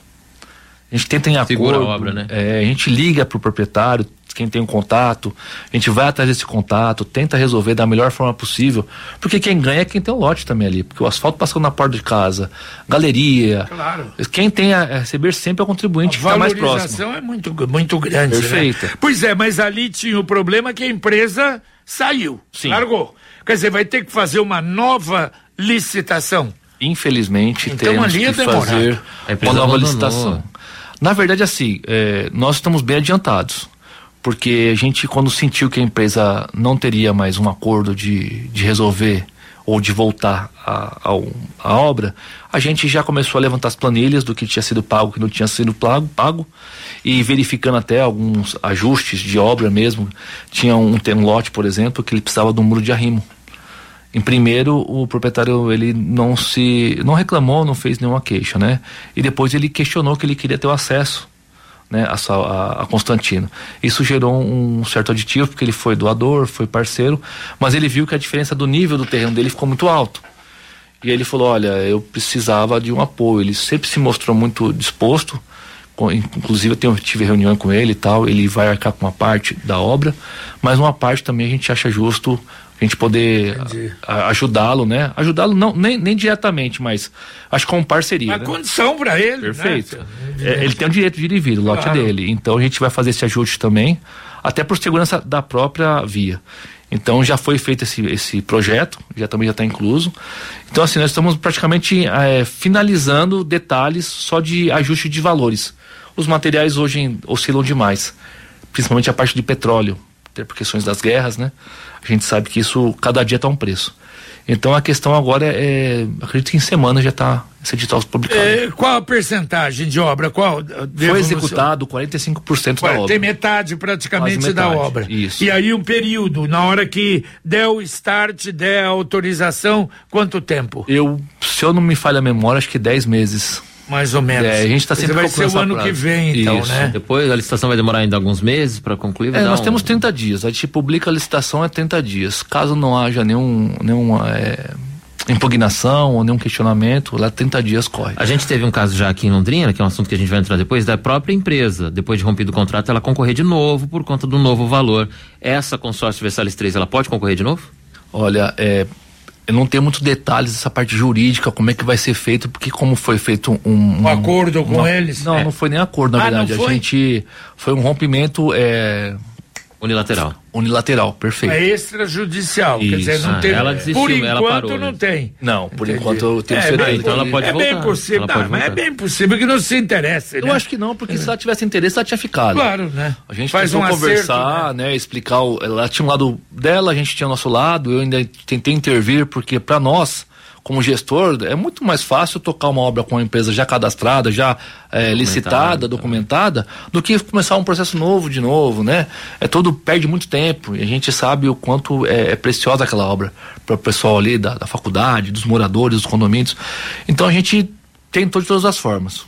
A gente tenta em acordo, segura a obra, né? É, a gente liga pro proprietário, quem tem um contato, a gente vai atrás desse contato, tenta resolver da melhor forma possível, porque quem ganha é quem tem o lote também ali, porque o asfalto passando na porta de casa, galeria, claro. Quem tem a receber sempre é o contribuinte que está mais próximo. A valorização é muito, muito grande, Perfeito. Né? Pois é, mas ali tinha o problema que a empresa saiu, Sim. largou. Quer dizer, vai ter que fazer uma nova licitação. Infelizmente, então, temos ali é que demorado. fazer uma nova licitação. Na verdade, assim, é, nós estamos bem adiantados, porque a gente, quando sentiu que a empresa não teria mais um acordo de, de resolver ou de voltar a, a, a obra, a gente já começou a levantar as planilhas do que tinha sido pago, o que não tinha sido pago, pago, e verificando até alguns ajustes de obra mesmo. Tinha um, tem um lote, por exemplo, que ele precisava de um muro de arrimo. Em primeiro, o proprietário ele não se não reclamou, não fez nenhuma queixa, né? E depois ele questionou que ele queria ter o acesso, né, a, a, a Constantino. Isso gerou um certo aditivo, porque ele foi doador, foi parceiro, mas ele viu que a diferença do nível do terreno dele ficou muito alto. E ele falou, olha, eu precisava de um apoio. Ele sempre se mostrou muito disposto, inclusive eu tenho, tive reunião com ele e tal, ele vai arcar com uma parte da obra, mas uma parte também a gente acha justo a gente poder ajudá-lo, né? Ajudá-lo não, nem, nem diretamente, mas acho que com parceria. A né? condição para ele. Perfeito. Né? É, ele tem o direito de ir e vir, o lote claro. é dele. Então a gente vai fazer esse ajuste também, até por segurança da própria via. Então já foi feito esse, esse projeto, já também já está incluso. Então assim, nós estamos praticamente é, finalizando detalhes só de ajuste de valores. Os materiais hoje oscilam demais, principalmente a parte de petróleo, até por questões das guerras, né? A gente sabe que isso, cada dia está um preço. Então a questão agora é, é acredito que em semana já está esse edital publicado. É, qual a percentagem de obra? Qual? Foi executado quarenta e cinco por cento da obra. Tem metade praticamente metade, da obra. Isso. E aí um período, na hora que der o start, der a autorização, quanto tempo? Eu, se eu não me falha a memória, acho que dez meses. Mais ou menos. É, a gente está sempre vai ser o ano prazo. que vem, então, Isso. né? Depois a licitação vai demorar ainda alguns meses para concluir? É, nós um... temos trinta dias. A gente publica a licitação é trinta dias. Caso não haja nenhum, nenhuma é, impugnação ou nenhum questionamento, lá trinta dias corre. A gente teve um caso já aqui em Londrina, que é um assunto que a gente vai entrar depois, da própria empresa, depois de rompido o contrato, ela concorrer de novo por conta do novo valor. Essa consórcio Versalhes três, ela pode concorrer de novo? Olha, é... eu não tenho muitos detalhes dessa parte jurídica, como é que vai ser feito, porque como foi feito um... Um, um acordo com uma, eles? Não, é. não foi nem acordo, na ah, verdade. A gente... Foi um rompimento... É, unilateral. Unilateral, perfeito. É extrajudicial, Isso. quer dizer, não ah, tem... Ela desistiu, por enquanto ela parou, não né? tem. Não, por Entendi. enquanto eu tenho é, certeza. bem, então ela pode é voltar. bem possível, Ela não, pode mas é voltar. bem possível que não se interesse, Eu né? acho que não, porque é. se ela tivesse interesse, ela tinha ficado. Claro, né? A gente faz tentou um conversar, acerto, né? né? Explicar, o, ela tinha um lado dela, a gente tinha o nosso lado, eu ainda tentei intervir, porque para nós, como gestor, é muito mais fácil tocar uma obra com uma empresa já cadastrada, já é, licitada, documentada, do que começar um processo novo de novo, né? É todo, perde muito tempo, e a gente sabe o quanto é, é preciosa aquela obra para o pessoal ali da, da faculdade, dos moradores, dos condomínios. Então a gente tentou de todas as formas.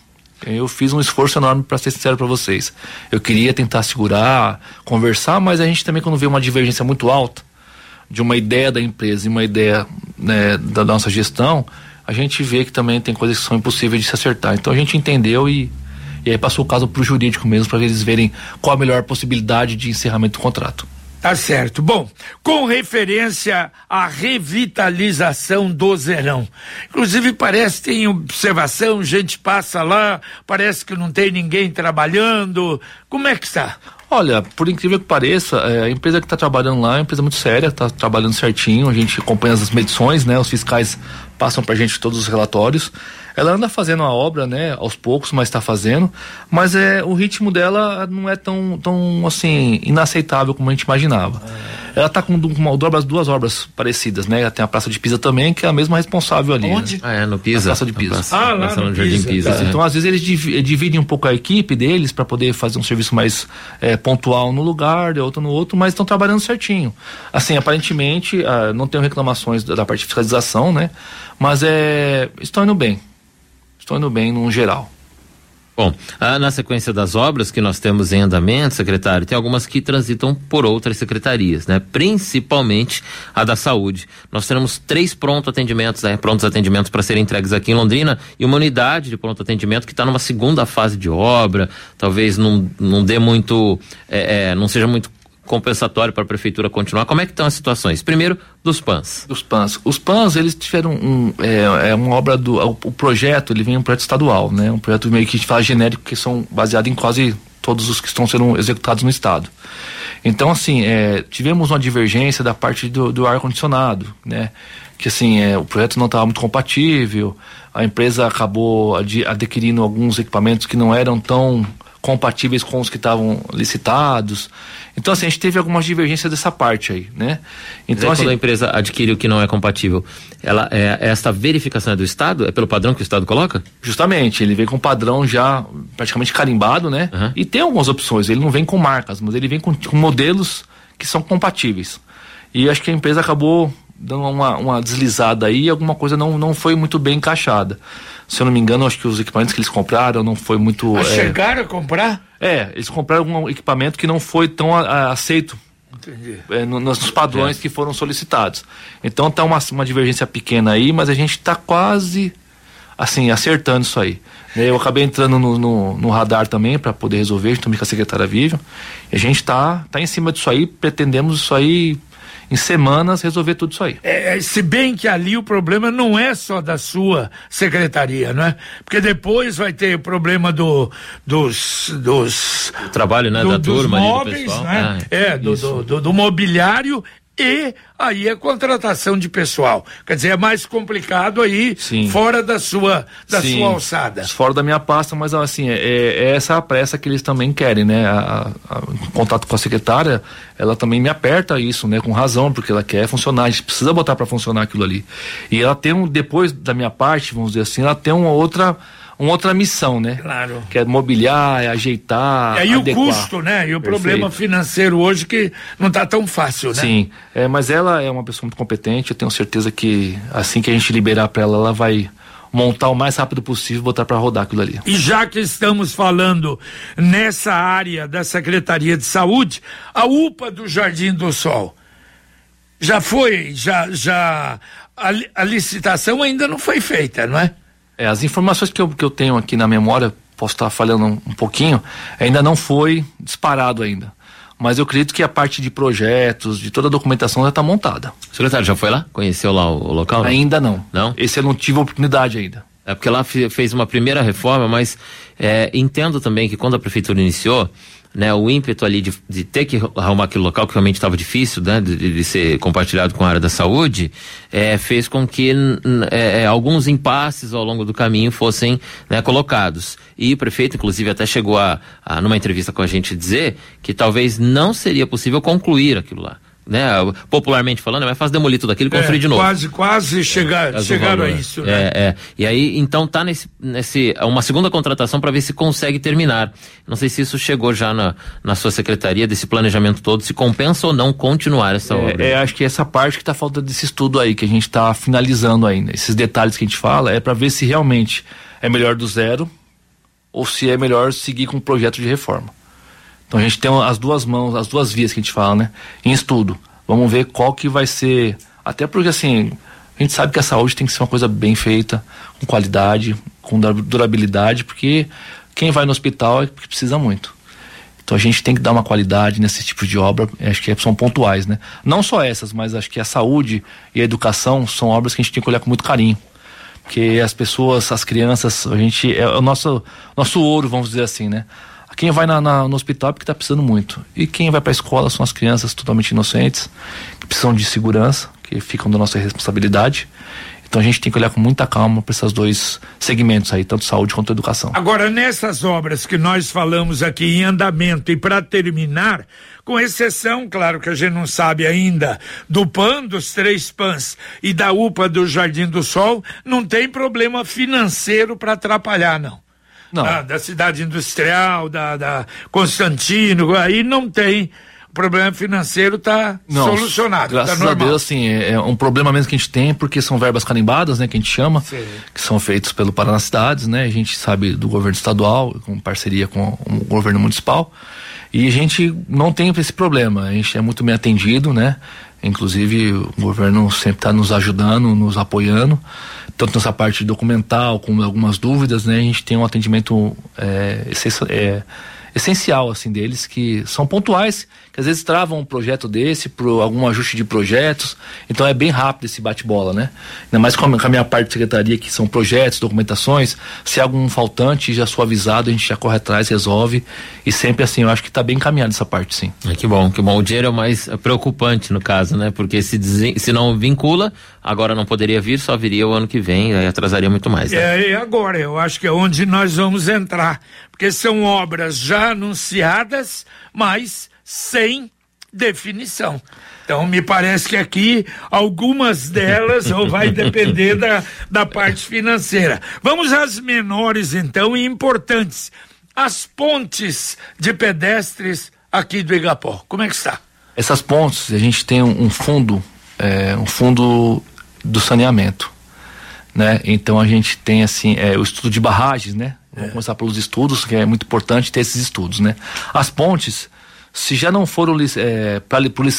Eu fiz um esforço enorme, para ser sincero para vocês. Eu queria tentar segurar, conversar, mas a gente também, quando vê uma divergência muito alta de uma ideia da empresa e uma ideia, né, da nossa gestão, a gente vê que também tem coisas que são impossíveis de se acertar. Então a gente entendeu e, e aí passou o caso para o jurídico mesmo, para eles verem qual a melhor possibilidade de encerramento do contrato. Tá certo. Bom, com referência à revitalização do Zerão, inclusive parece que tem observação, gente passa lá, parece que não tem ninguém trabalhando. Como é que está? Olha, por incrível que pareça, é, a empresa que está trabalhando lá é uma empresa muito séria, está trabalhando certinho, a gente acompanha as medições, né? Os fiscais passam pra gente todos os relatórios. Ela anda fazendo a obra, né, aos poucos, mas está fazendo, mas é, o ritmo dela não é tão, tão assim, inaceitável como a gente imaginava. É. Ela está com uma, duas, duas obras parecidas, né? Tem a Praça de Pisa também, que é a mesma responsável ali. Onde? Né? Ah, é, no Pisa. A Praça de Pisa. Praça, ah, lá Praça no, no Jardim Pisa. Pisa é. é. Então, às vezes, eles dividem um pouco a equipe deles para poder fazer um serviço mais é, pontual no lugar, de outro no outro, mas estão trabalhando certinho. Assim, aparentemente, ah, não tenho reclamações da, da parte de fiscalização, né? Mas é, estão indo bem. Estou indo bem no geral. Bom, ah, na sequência das obras que nós temos em andamento, secretário, tem algumas que transitam por outras secretarias, né? Principalmente a da saúde. Nós teremos três pronto atendimentos, né? Prontos atendimentos para serem entregues aqui em Londrina e uma unidade de pronto atendimento que está numa segunda fase de obra, talvez não, não dê muito, é, é, não seja muito compensatório para a prefeitura continuar. Como é que estão as situações? Primeiro, dos P A Ns. Dos P A Ns. Os P A Ns, eles tiveram um, é, é uma obra do, o, o projeto, ele vem um projeto estadual, né? Um projeto meio que a gente fala genérico, que são baseados em quase todos os que estão sendo executados no estado. Então, assim, é, tivemos uma divergência da parte do, do ar-condicionado, né? Que, assim, é, o projeto não estava muito compatível, a empresa acabou ad, adquirindo alguns equipamentos que não eram tão compatíveis com os que estavam licitados. Então, assim, a gente teve algumas divergências dessa parte aí, né? Então, assim, quando a empresa adquire o que não é compatível, ela, é, essa verificação é do Estado? É pelo padrão que o Estado coloca? Justamente, ele vem com padrão já praticamente carimbado, né? Uhum. E tem algumas opções, ele não vem com marcas, mas ele vem com, com modelos que são compatíveis. E acho que a empresa acabou dando uma, uma deslizada aí e alguma coisa não, não foi muito bem encaixada. Se eu não me engano, acho que os equipamentos que eles compraram não foi muito... Ah, é... chegaram a comprar? É, eles compraram um equipamento que não foi tão a, a, aceito é, no, nos padrões é. que foram solicitados. Então tá uma, uma divergência pequena aí, mas a gente tá quase, assim, acertando isso aí. Eu acabei entrando no, no, no radar também para poder resolver, também com a secretária Vivian, e a gente tá, tá em cima disso aí, pretendemos isso aí... em semanas resolver tudo isso aí. É, se bem que ali o problema não é só da sua secretaria, não é? Porque depois vai ter o problema do dos dos o trabalho, né, do, da dos turma móveis, ali do pessoal. Né? Ah, é, do, do, do, do mobiliário e aí a contratação de pessoal. Quer dizer, é mais complicado aí, Sim. fora da sua da Sim. sua alçada. Fora da minha pasta, mas assim, é, é essa a pressa que eles também querem, né? A, a, o contato com a secretária, ela também me aperta isso, né? Com razão, porque ela quer funcionar, a gente precisa botar para funcionar aquilo ali. E ela tem um, depois da minha parte, vamos dizer assim, ela tem uma outra uma outra missão, né? Claro. Que é mobiliar, é ajeitar, e aí adequar. O custo, né? E o Perfeito. Problema financeiro hoje que não tá tão fácil, né? Sim, é, mas ela é uma pessoa muito competente, eu tenho certeza que assim que a gente liberar para ela, ela vai montar o mais rápido possível e botar para rodar aquilo ali. E já que estamos falando nessa área da Secretaria de Saúde, a U P A do Jardim do Sol já foi, já, já a, a licitação ainda não foi feita, não é? É, as informações que eu, que eu tenho aqui na memória, posso estar falhando um, um pouquinho, ainda não foi disparado ainda. Mas eu acredito que a parte de projetos, de toda a documentação já está montada. O secretário já foi lá? Conheceu lá o, o local? Ainda não. Não? Esse eu não tive a oportunidade ainda. É porque lá fez uma primeira reforma, mas é, entendo também que quando a prefeitura iniciou, né, o ímpeto ali de, de ter que arrumar aquele local que realmente estava difícil, né, de, de ser compartilhado com a área da saúde, é, fez com que é, alguns impasses ao longo do caminho fossem, né, colocados. E o prefeito, inclusive, até chegou a, a, numa entrevista com a gente, dizer que talvez não seria possível concluir aquilo lá. Né, popularmente falando, é mais fácil demolir tudo aquilo e construir é, de novo. Quase, quase chegar, chegaram valor, a isso, né? É, é. E aí, então, tá nesse, nesse, uma segunda contratação para ver se consegue terminar. Não sei se isso chegou já na, na sua secretaria, desse planejamento todo, se compensa ou não continuar essa é, obra. É, acho que essa parte que tá faltando desse estudo aí, que a gente tá finalizando ainda, esses detalhes que a gente fala, é para ver se realmente é melhor do zero, ou se é melhor seguir com um projeto de reforma. Então a gente tem as duas mãos, as duas vias que a gente fala, né? Em estudo. Vamos ver qual que vai ser, até porque assim, a gente sabe que a saúde tem que ser uma coisa bem feita, com qualidade, com durabilidade, porque quem vai no hospital é porque precisa muito. Então a gente tem que dar uma qualidade nesse tipo de obra, acho que são pontuais, né? Não só essas, mas acho que a saúde e a educação são obras que a gente tem que olhar com muito carinho. Porque as pessoas, as crianças, a gente, é o nosso, nosso ouro, vamos dizer assim, né? Quem vai na, na, no hospital é porque está precisando muito. E quem vai para a escola são as crianças totalmente inocentes, que precisam de segurança, que ficam da nossa responsabilidade. Então a gente tem que olhar com muita calma para esses dois segmentos aí, tanto saúde quanto educação. Agora, nessas obras que nós falamos aqui em andamento e para terminar, com exceção, claro que a gente não sabe ainda, do P A N, dos três P A Ns e da U P A do Jardim do Sol, não tem problema financeiro para atrapalhar, não. Não. Ah, da cidade industrial, da, da Constantino, aí não tem. O problema financeiro está solucionado. Graças tá a Deus, assim, é, é um problema mesmo que a gente tem, porque são verbas carimbadas, né, que a gente chama, Sim. que são feitos pelo Paraná Cidades, né, a gente sabe do governo estadual, com parceria com o governo municipal, e a gente não tem esse problema, a gente é muito bem atendido, né, inclusive o governo sempre está nos ajudando, nos apoiando, tanto nessa parte documental, como algumas dúvidas, né, a gente tem um atendimento é, é, essencial, assim, deles, que são pontuais, que às vezes travam um projeto desse por algum ajuste de projetos, então é bem rápido esse bate-bola, né? Ainda mais com a, com a minha parte de secretaria, que são projetos, documentações, se há algum faltante, já sou avisado, a gente já corre atrás, resolve, e sempre assim, eu acho que está bem encaminhado essa parte, sim. É, que bom, que bom. O dinheiro é o mais preocupante no caso, né? Porque se, desen... se não vincula, agora não poderia vir, só viria o ano que vem, aí atrasaria muito mais, né? É, e agora, eu acho que é onde nós vamos entrar, porque são obras já anunciadas, mas sem definição. Então, me parece que aqui algumas delas ou vai depender da, da parte financeira. Vamos às menores, então, e importantes. As pontes de pedestres aqui do Igapó. Como é que está? Essas pontes, a gente tem um, um fundo, é, um fundo do saneamento, né? Então, a gente tem, assim, é, o estudo de barragens, né? Vamos é. começar pelos estudos, que é muito importante ter esses estudos, né? As pontes, se já não foram é, para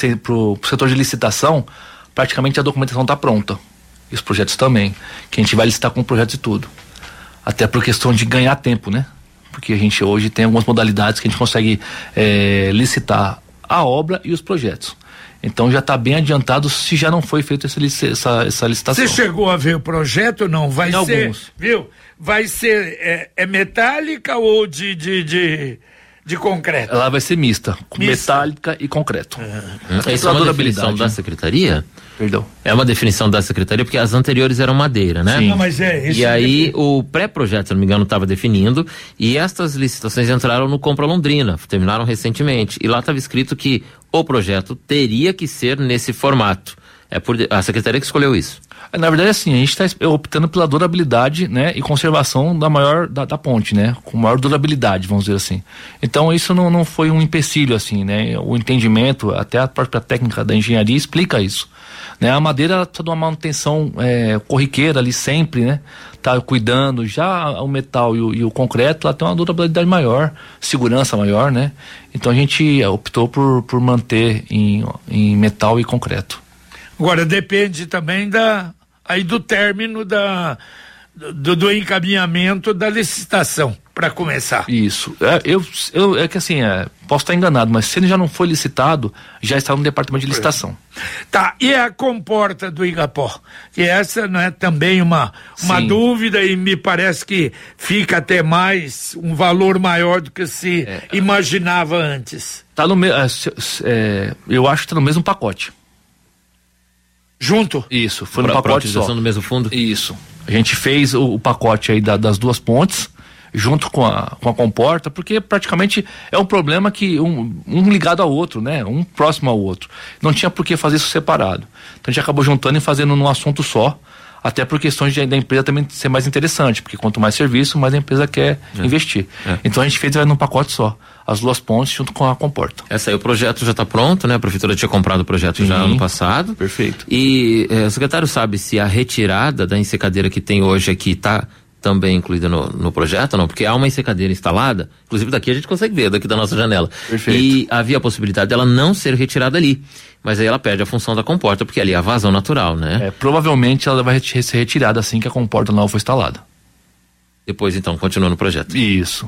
o setor de licitação, praticamente a documentação está pronta. E os projetos também, que a gente vai licitar com projetos e tudo. Até por questão de ganhar tempo, né? Porque a gente hoje tem algumas modalidades que a gente consegue é, licitar a obra e os projetos. Então já está bem adiantado se já não foi feita essa, essa, essa licitação. Você chegou a ver o projeto? Não, vai em ser, alguns. Viu? Vai ser, é, é metálica ou de, de, de, de concreto? Ela vai ser mista, Mista. metálica e concreto. Uhum. Isso é uma definição da secretaria? Perdão. É uma definição da secretaria, porque as anteriores eram madeira, né? Sim. Não, mas é isso. E aí o pré-projeto, se não me engano, estava definindo, e estas licitações entraram no Compra Londrina, terminaram recentemente, e lá estava escrito que o projeto teria que ser nesse formato. É por a secretaria que escolheu isso. Na verdade, assim, a gente está optando pela durabilidade, né, e conservação da maior da, da ponte, né, com maior durabilidade, vamos dizer assim. Então isso não, não foi um empecilho, assim, né, o entendimento, até a própria técnica da engenharia explica isso, né. A madeira tá de uma manutenção é, corriqueira ali sempre, né, tá cuidando. Já o metal e o, e o concreto, ela tem uma durabilidade maior, segurança maior, né. Então a gente optou por, por manter em, em metal e concreto. Agora depende também da aí do término da do, do encaminhamento da licitação para começar. Isso. É, eu, eu é que assim, é, posso estar enganado, mas se ele já não foi licitado, já está no departamento de licitação. Tá. E a comporta do Igapó? Que essa não é também uma uma Sim. dúvida, e me parece que fica até mais um valor maior do que se é. imaginava antes. Tá no mesmo, é, eu acho que está no mesmo pacote. Junto? Isso, foi no pra, pacote só. do mesmo fundo? Isso. A gente fez o, o pacote aí da, das duas pontes, junto com a, com a comporta, porque praticamente é um problema que um, um ligado ao outro, né? Um próximo ao outro. Não tinha por que fazer isso separado. Então a gente acabou juntando e fazendo num assunto só, até por questões de, da empresa também ser mais interessante, porque quanto mais serviço, mais a empresa quer é. investir. É. Então a gente fez num pacote só, as duas pontes junto com a comporta. Essa aí, o projeto já está pronto, né? A prefeitura tinha comprado o projeto Sim. já ano passado. Perfeito. E eh, o secretário sabe se a retirada da ensecadeira que tem hoje aqui está também incluída no, no projeto, não? Porque há uma ensecadeira instalada, inclusive daqui a gente consegue ver, daqui da nossa janela. Perfeito. E havia a possibilidade dela não ser retirada ali, mas aí ela perde a função da comporta, porque ali é a vazão natural, né? É, provavelmente ela vai ser retirada assim que a comporta nova for instalada. Depois, então, continua no projeto. Isso.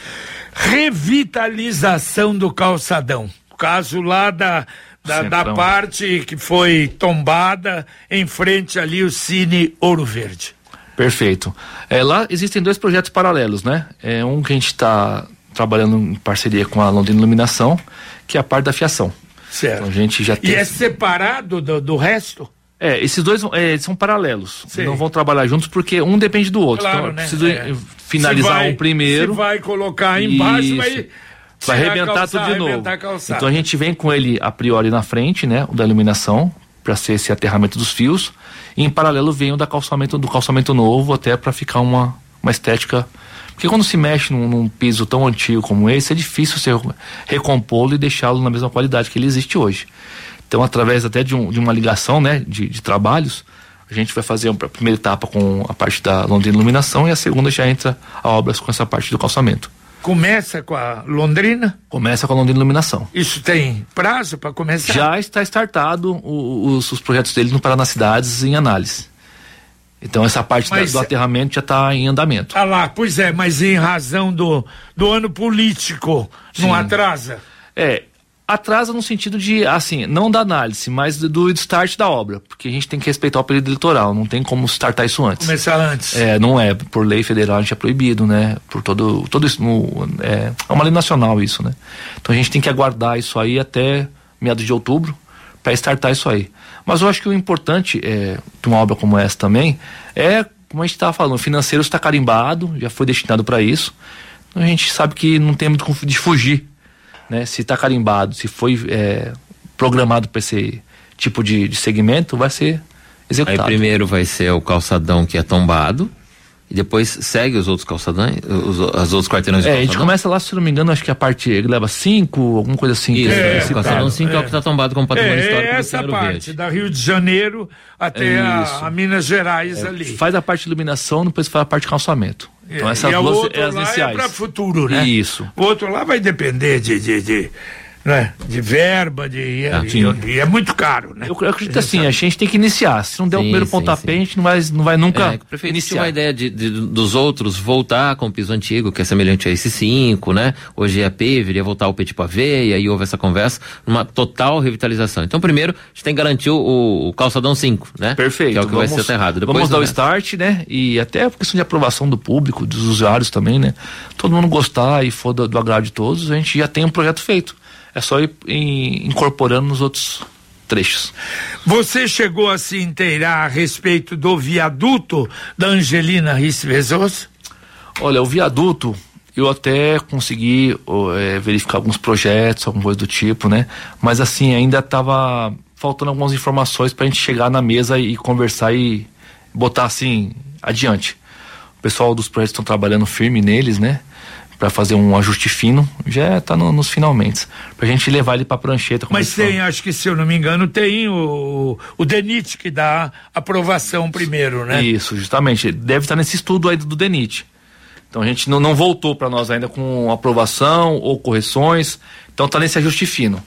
Revitalização do calçadão. O caso lá da, da, da parte que foi tombada em frente ali o Cine Ouro Verde. Perfeito. É, lá existem dois projetos paralelos, né? É um que a gente está trabalhando em parceria com a Londrina Iluminação, que é a parte da fiação. Certo. Então a gente já tem... E é separado do, do resto? É, esses dois é, são paralelos. Sim. Não vão trabalhar juntos porque um depende do outro. Claro, então eu né? preciso É. finalizar vai, um primeiro. Se vai colocar embaixo, vai... Vai arrebentar calçar, tudo de novo. Calçar. Então a gente vem com ele a priori na frente, né? O da iluminação, para ser esse aterramento dos fios. E em paralelo vem o da calçamento, do calçamento novo, até para ficar uma, uma estética. Porque quando se mexe num, num piso tão antigo como esse, é difícil você recompô-lo e deixá-lo na mesma qualidade que ele existe hoje. Então, através até de, um, de uma ligação, né, de, de trabalhos, a gente vai fazer a primeira etapa com a parte da Londrina Iluminação e a segunda já entra a obras com essa parte do calçamento. Começa com a Londrina? Começa com a Londrina Iluminação. Isso tem prazo para começar? Já está startado o, os, os projetos dele no Paraná Cidades em análise. Então essa parte da, do aterramento já está em andamento. Ah lá, pois é, mas em razão do, do ano político, Sim. não atrasa? É, atrasa no sentido de, assim, não da análise, mas do, do start da obra, porque a gente tem que respeitar o período eleitoral, não tem como startar isso antes. Começar antes. É, não é, por lei federal a gente é proibido, né, por todo, todo isso, no, é, é uma lei nacional isso, né. Então a gente tem que aguardar isso aí até meados de outubro, para startar isso aí. Mas eu acho que o importante é, de uma obra como essa também, é, como a gente estava falando, o financeiro está carimbado, já foi destinado para isso, então a gente sabe que não tem muito de fugir. Né, se está carimbado, se foi é, programado para esse tipo de, de segmento, vai ser executado. Aí primeiro vai ser o calçadão que é tombado e depois segue os outros calçadões, os, as outros quarteirões de é, calçadão? A gente começa lá, se não me engano, acho que a parte ele leva cinco, alguma coisa assim. Isso, é, esse calçadão cinco é. é o que está tombado como patrimônio é, histórico. É essa parte, Verde. Da Rio de Janeiro até é a, a Minas Gerais é, ali. Faz a parte de iluminação, depois faz a parte de calçamento. Então é, essas e duas outro é as lá iniciais. É para futuro, né? Isso. O outro lá vai depender de... de, de... Né? De verba, de, ah, e, e é muito caro, né? Eu, eu acredito assim, a gente tem que iniciar. Se não der sim, o primeiro sim, pontapé, sim. a gente não vai, não vai nunca é, prefeito, iniciar. Uma ideia de, de, dos outros voltar com o piso antigo, que é semelhante a esse cinco, né? Hoje é P, viria voltar ao Petit Pavé, e aí houve essa conversa, uma total revitalização. Então, primeiro, a gente tem que garantir o, o calçadão cinco, né? Perfeito. Que é o que vamos, vai ser aterrado. Depois vamos dar o resto. start, né? E até a questão de aprovação do público, dos usuários também, né? Todo mundo gostar e for do, do agrado de todos, a gente já tem um projeto feito. É só ir em, incorporando nos outros trechos. Você chegou a se inteirar a respeito do viaduto da Angelina Rice-Vezoso? Olha, o viaduto, eu até consegui é, verificar alguns projetos, alguma coisa do tipo, né? Mas assim, ainda estava faltando algumas informações para a gente chegar na mesa e conversar e botar assim adiante. O pessoal dos projetos estão trabalhando firme neles, né? Para fazer um ajuste fino, já está no, nos finalmente. Para a gente levar ele para a prancheta. Mas tem, fala. Acho que se eu não me engano, tem o, o DENIT que dá aprovação primeiro, né? Isso, justamente. Deve estar nesse estudo aí do DENIT. Então a gente não, não voltou para nós ainda com aprovação ou correções. Então está nesse ajuste fino.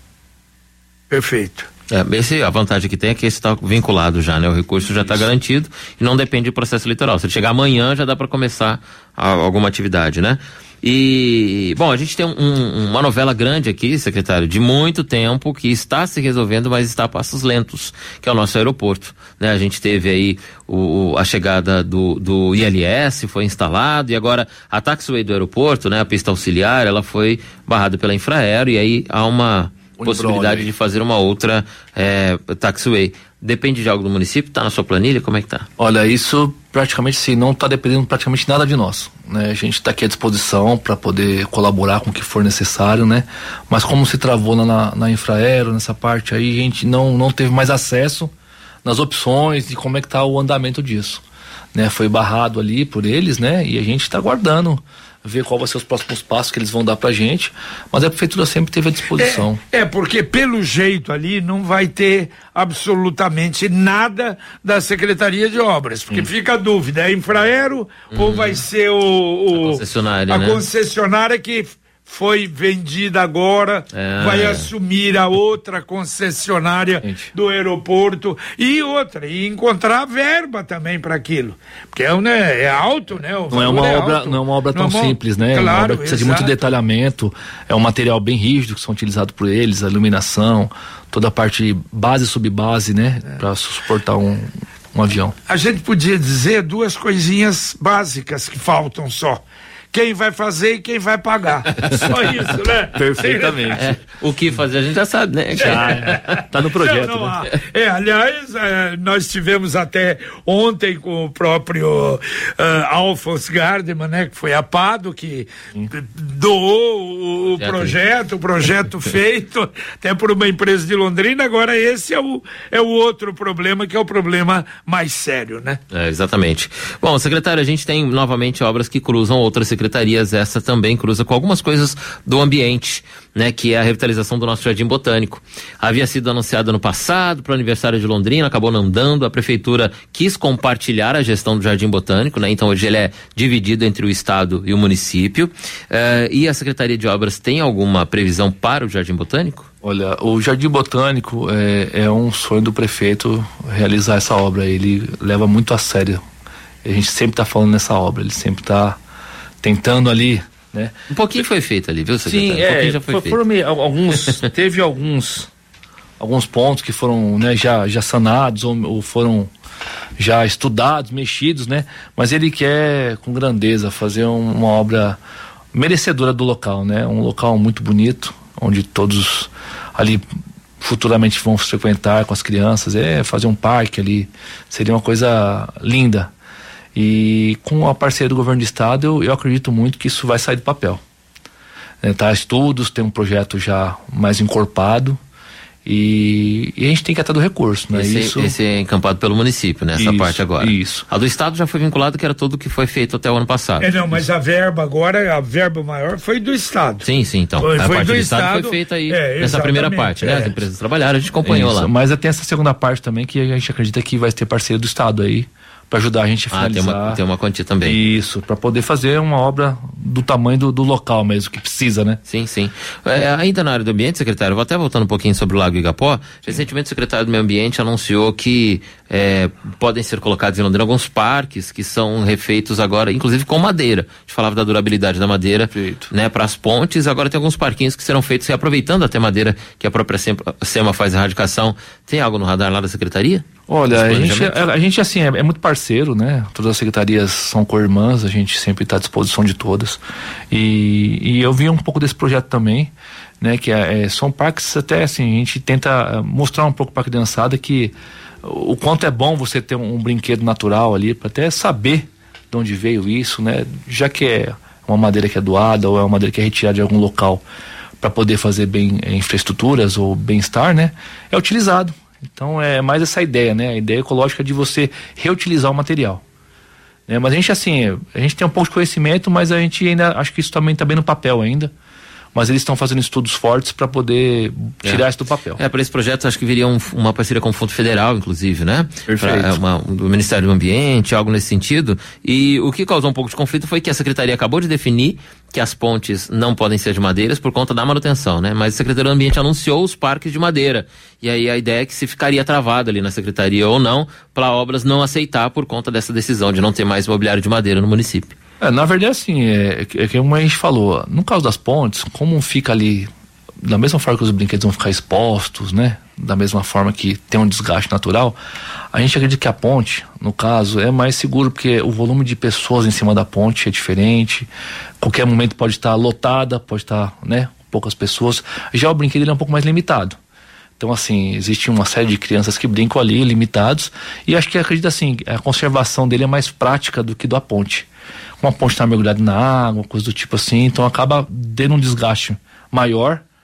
Perfeito. É, esse, a vantagem que tem é que esse está vinculado já, né? O recurso já está garantido e não depende do processo eleitoral. Se ele chegar amanhã, já dá para começar a, alguma atividade, né? E, bom, a gente tem um, uma novela grande aqui, secretário, de muito tempo, que está se resolvendo, mas está a passos lentos, que é o nosso aeroporto, né? A gente teve aí o, a chegada do, do I L S, foi instalado, e agora a taxiway do aeroporto, né? A pista auxiliar, ela foi barrada pela Infraero, e aí há uma possibilidade de fazer uma outra é, taxiway. Depende de algo do município? Está na sua planilha? Como é que tá? Olha, isso praticamente sim, não está dependendo praticamente nada de nós, né? A gente está aqui à disposição para poder colaborar com o que for necessário, né? Mas como se travou na, na Infraero, nessa parte aí, a gente não, não teve mais acesso nas opções de como é que tá o andamento disso, né? Foi barrado ali por eles, né? E a gente está aguardando ver qual vai ser os próximos passos que eles vão dar pra gente, mas a prefeitura sempre teve à disposição. É, é porque pelo jeito ali não vai ter absolutamente nada da Secretaria de Obras, porque hum. fica a dúvida, é Infraero hum. ou vai ser o, o a concessionária, a né? concessionária que foi vendida agora, é. vai assumir a outra concessionária Gente. do aeroporto e outra, e encontrar verba também para aquilo, porque é, né, é alto, né? O não é uma é obra, alto. não é uma obra tão não, simples, né? Claro, é uma obra que precisa exato. de muito detalhamento, é um material bem rígido que são utilizados por eles, a iluminação, toda a parte base e subbase, né? É. Para suportar um, um avião. A gente podia dizer duas coisinhas básicas que faltam só. Quem vai fazer e quem vai pagar. Só isso, né? Perfeitamente. É, o que fazer a gente já sabe, né? Já, é. Tá no projeto. Não, não né? É, aliás, é, nós tivemos até ontem com o próprio uh, Alphonse Gardeman, né? Que foi a Pado, que hum. doou o, o projeto, o projeto feito até por uma empresa de Londrina. Agora esse é o, é o outro problema, que é o problema mais sério, né? É, exatamente. Bom, secretário, a gente tem novamente obras que cruzam outras secretarias. Secretarias, essa também cruza com algumas coisas do ambiente, né, que é a revitalização do nosso Jardim Botânico. Havia sido anunciado no passado para o aniversário de Londrina, acabou não dando, a prefeitura quis compartilhar a gestão do Jardim Botânico, né, então hoje ele é dividido entre o estado e o município. Uh, e a Secretaria de Obras tem alguma previsão para o Jardim Botânico? Olha, o Jardim Botânico é, é um sonho do prefeito realizar essa obra, ele leva muito a sério, a gente sempre está falando nessa obra, ele sempre está tentando ali, né? Um pouquinho foi feito ali, viu, secretário? Sim, um é, já foi for, feito. Foram alguns, teve alguns alguns pontos que foram, né, já, já sanados ou, ou foram já estudados, mexidos, né? Mas ele quer com grandeza fazer um, uma obra merecedora do local, né? Um local muito bonito, onde todos ali futuramente vão frequentar com as crianças, é fazer um parque ali, seria uma coisa linda. E com a parceria do governo do estado, eu, eu acredito muito que isso vai sair do papel. É, tá, estudos, tem um projeto já mais encorpado e, e a gente tem que atrás do recurso, né? Esse, isso... esse é encampado pelo município, né? Essa isso, parte agora. Isso. A do estado já foi vinculado, que era tudo que foi feito até o ano passado. É, não, mas a verba agora, a verba maior foi do estado. Sim, sim, então. Foi, a foi parte do, do estado, estado foi feita aí é, nessa primeira parte, né? É. As empresas trabalharam, a gente acompanhou isso, lá. Mas tem essa segunda parte também que a gente acredita que vai ter parceria do estado aí, para ajudar a gente a finalizar. Ah, tem uma, tem uma quantia também. Isso, para poder fazer uma obra do tamanho do, do local mesmo, que precisa, né? Sim, sim. É, ainda na área do ambiente, secretário, vou até voltando um pouquinho sobre o Lago Igapó. Recentemente o secretário do Meio Ambiente anunciou que é, podem ser colocados em Londrina alguns parques que são refeitos agora, inclusive com madeira. A gente falava da durabilidade da madeira, Feito. né, para as pontes. Agora tem alguns parquinhos que serão feitos reaproveitando até madeira que a própria SEMA faz erradicação. Tem algo no radar lá da secretaria? Olha, a gente, a, a gente assim, é, é muito parceiro, né? Todas as secretarias são co-irmãs, a gente sempre está à disposição de todas. E, e eu vi um pouco desse projeto também, né? Que é, é, são parques até assim, a gente tenta mostrar um pouco para a criançada que o quanto é bom você ter um, um brinquedo natural ali, para até saber de onde veio isso, né? Já que é uma madeira que é doada ou é uma madeira que é retirada de algum local para poder fazer bem é, infraestruturas ou bem-estar, né? É utilizado. Então é mais essa ideia, né? A ideia ecológica de você reutilizar o material. Né? Mas a gente assim, a gente tem um pouco de conhecimento, mas a gente ainda, acho que isso também está bem no papel ainda. Mas eles estão fazendo estudos fortes para poder tirar é. isso do papel. É, para esse projeto acho que viria um, uma parceria com o Fundo Federal, inclusive, né? Perfeito. Pra, uma, do Ministério do Ambiente, algo nesse sentido. E o que causou um pouco de conflito foi que a Secretaria acabou de definir que as pontes não podem ser de madeiras por conta da manutenção, né? Mas a Secretaria do Ambiente anunciou os parques de madeira. E aí a ideia é que se ficaria travado ali na Secretaria ou não, para obras não aceitar por conta dessa decisão de não ter mais mobiliário de madeira no município. É, na verdade, assim, é, é que como a gente falou, no caso das pontes, como fica ali, da mesma forma que os brinquedos vão ficar expostos, né? Da mesma forma que tem um desgaste natural, a gente acredita que a ponte, no caso, é mais seguro, porque o volume de pessoas em cima da ponte é diferente, qualquer momento pode estar lotada, pode estar, né, poucas pessoas. Já o brinquedo ele é um pouco mais limitado. Então, assim, existe uma série de crianças que brincam ali, limitados, e acho que acredito assim, a conservação dele é mais prática do que da ponte. Uma ponte está mergulhada na água, coisa do tipo assim, então acaba dando um desgaste maior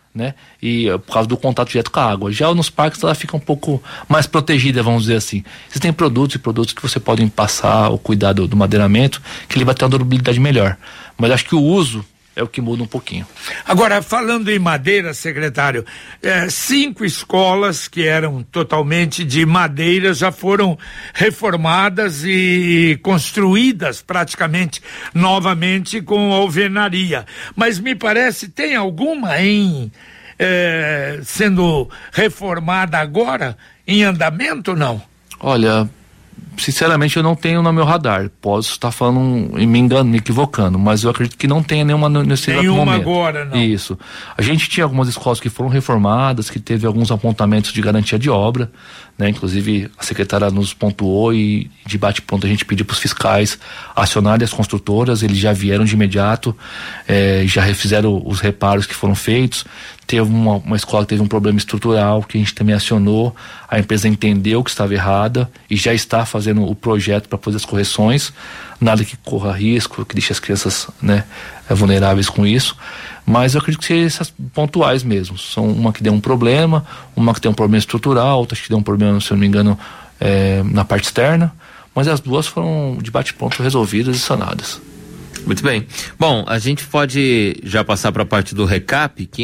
né? E por causa do contato direto com a água. Já nos parques ela fica um pouco mais protegida, vamos dizer assim. Existem produtos e produtos que você pode passar o cuidado do madeiramento, que ele vai ter uma durabilidade melhor. Mas acho que o uso é o que muda um pouquinho. Agora, falando em madeira, secretário, é, cinco escolas que eram totalmente de madeira já foram reformadas e construídas praticamente novamente com alvenaria. Mas me parece, tem alguma em é, sendo reformada agora, em andamento ou não? Olha, sinceramente eu não tenho no meu radar, posso estar falando e me enganando, me equivocando, mas eu acredito que não tenha nenhuma nesse exato momento. Nenhuma agora, não. Isso. A gente tinha algumas escolas que foram reformadas, que teve alguns apontamentos de garantia de obra, né? Inclusive a secretária nos pontuou e de bate-pronto a gente pediu para os fiscais acionarem as construtoras, eles já vieram de imediato, eh, já refizeram os reparos que foram feitos. Teve uma, uma escola que teve um problema estrutural que a gente também acionou, a empresa entendeu que estava errada e já está fazendo o projeto para fazer as correções, nada que corra risco, que deixe as crianças, né, vulneráveis com isso, mas eu acredito que sejam essas pontuais mesmo, são uma que deu um problema, uma que tem um problema estrutural, outra que deu um problema, se eu não me engano, é, na parte externa, mas as duas foram de bate-pronto resolvidas e sanadas. Muito bem. Bom, a gente pode já passar para a parte do recap, que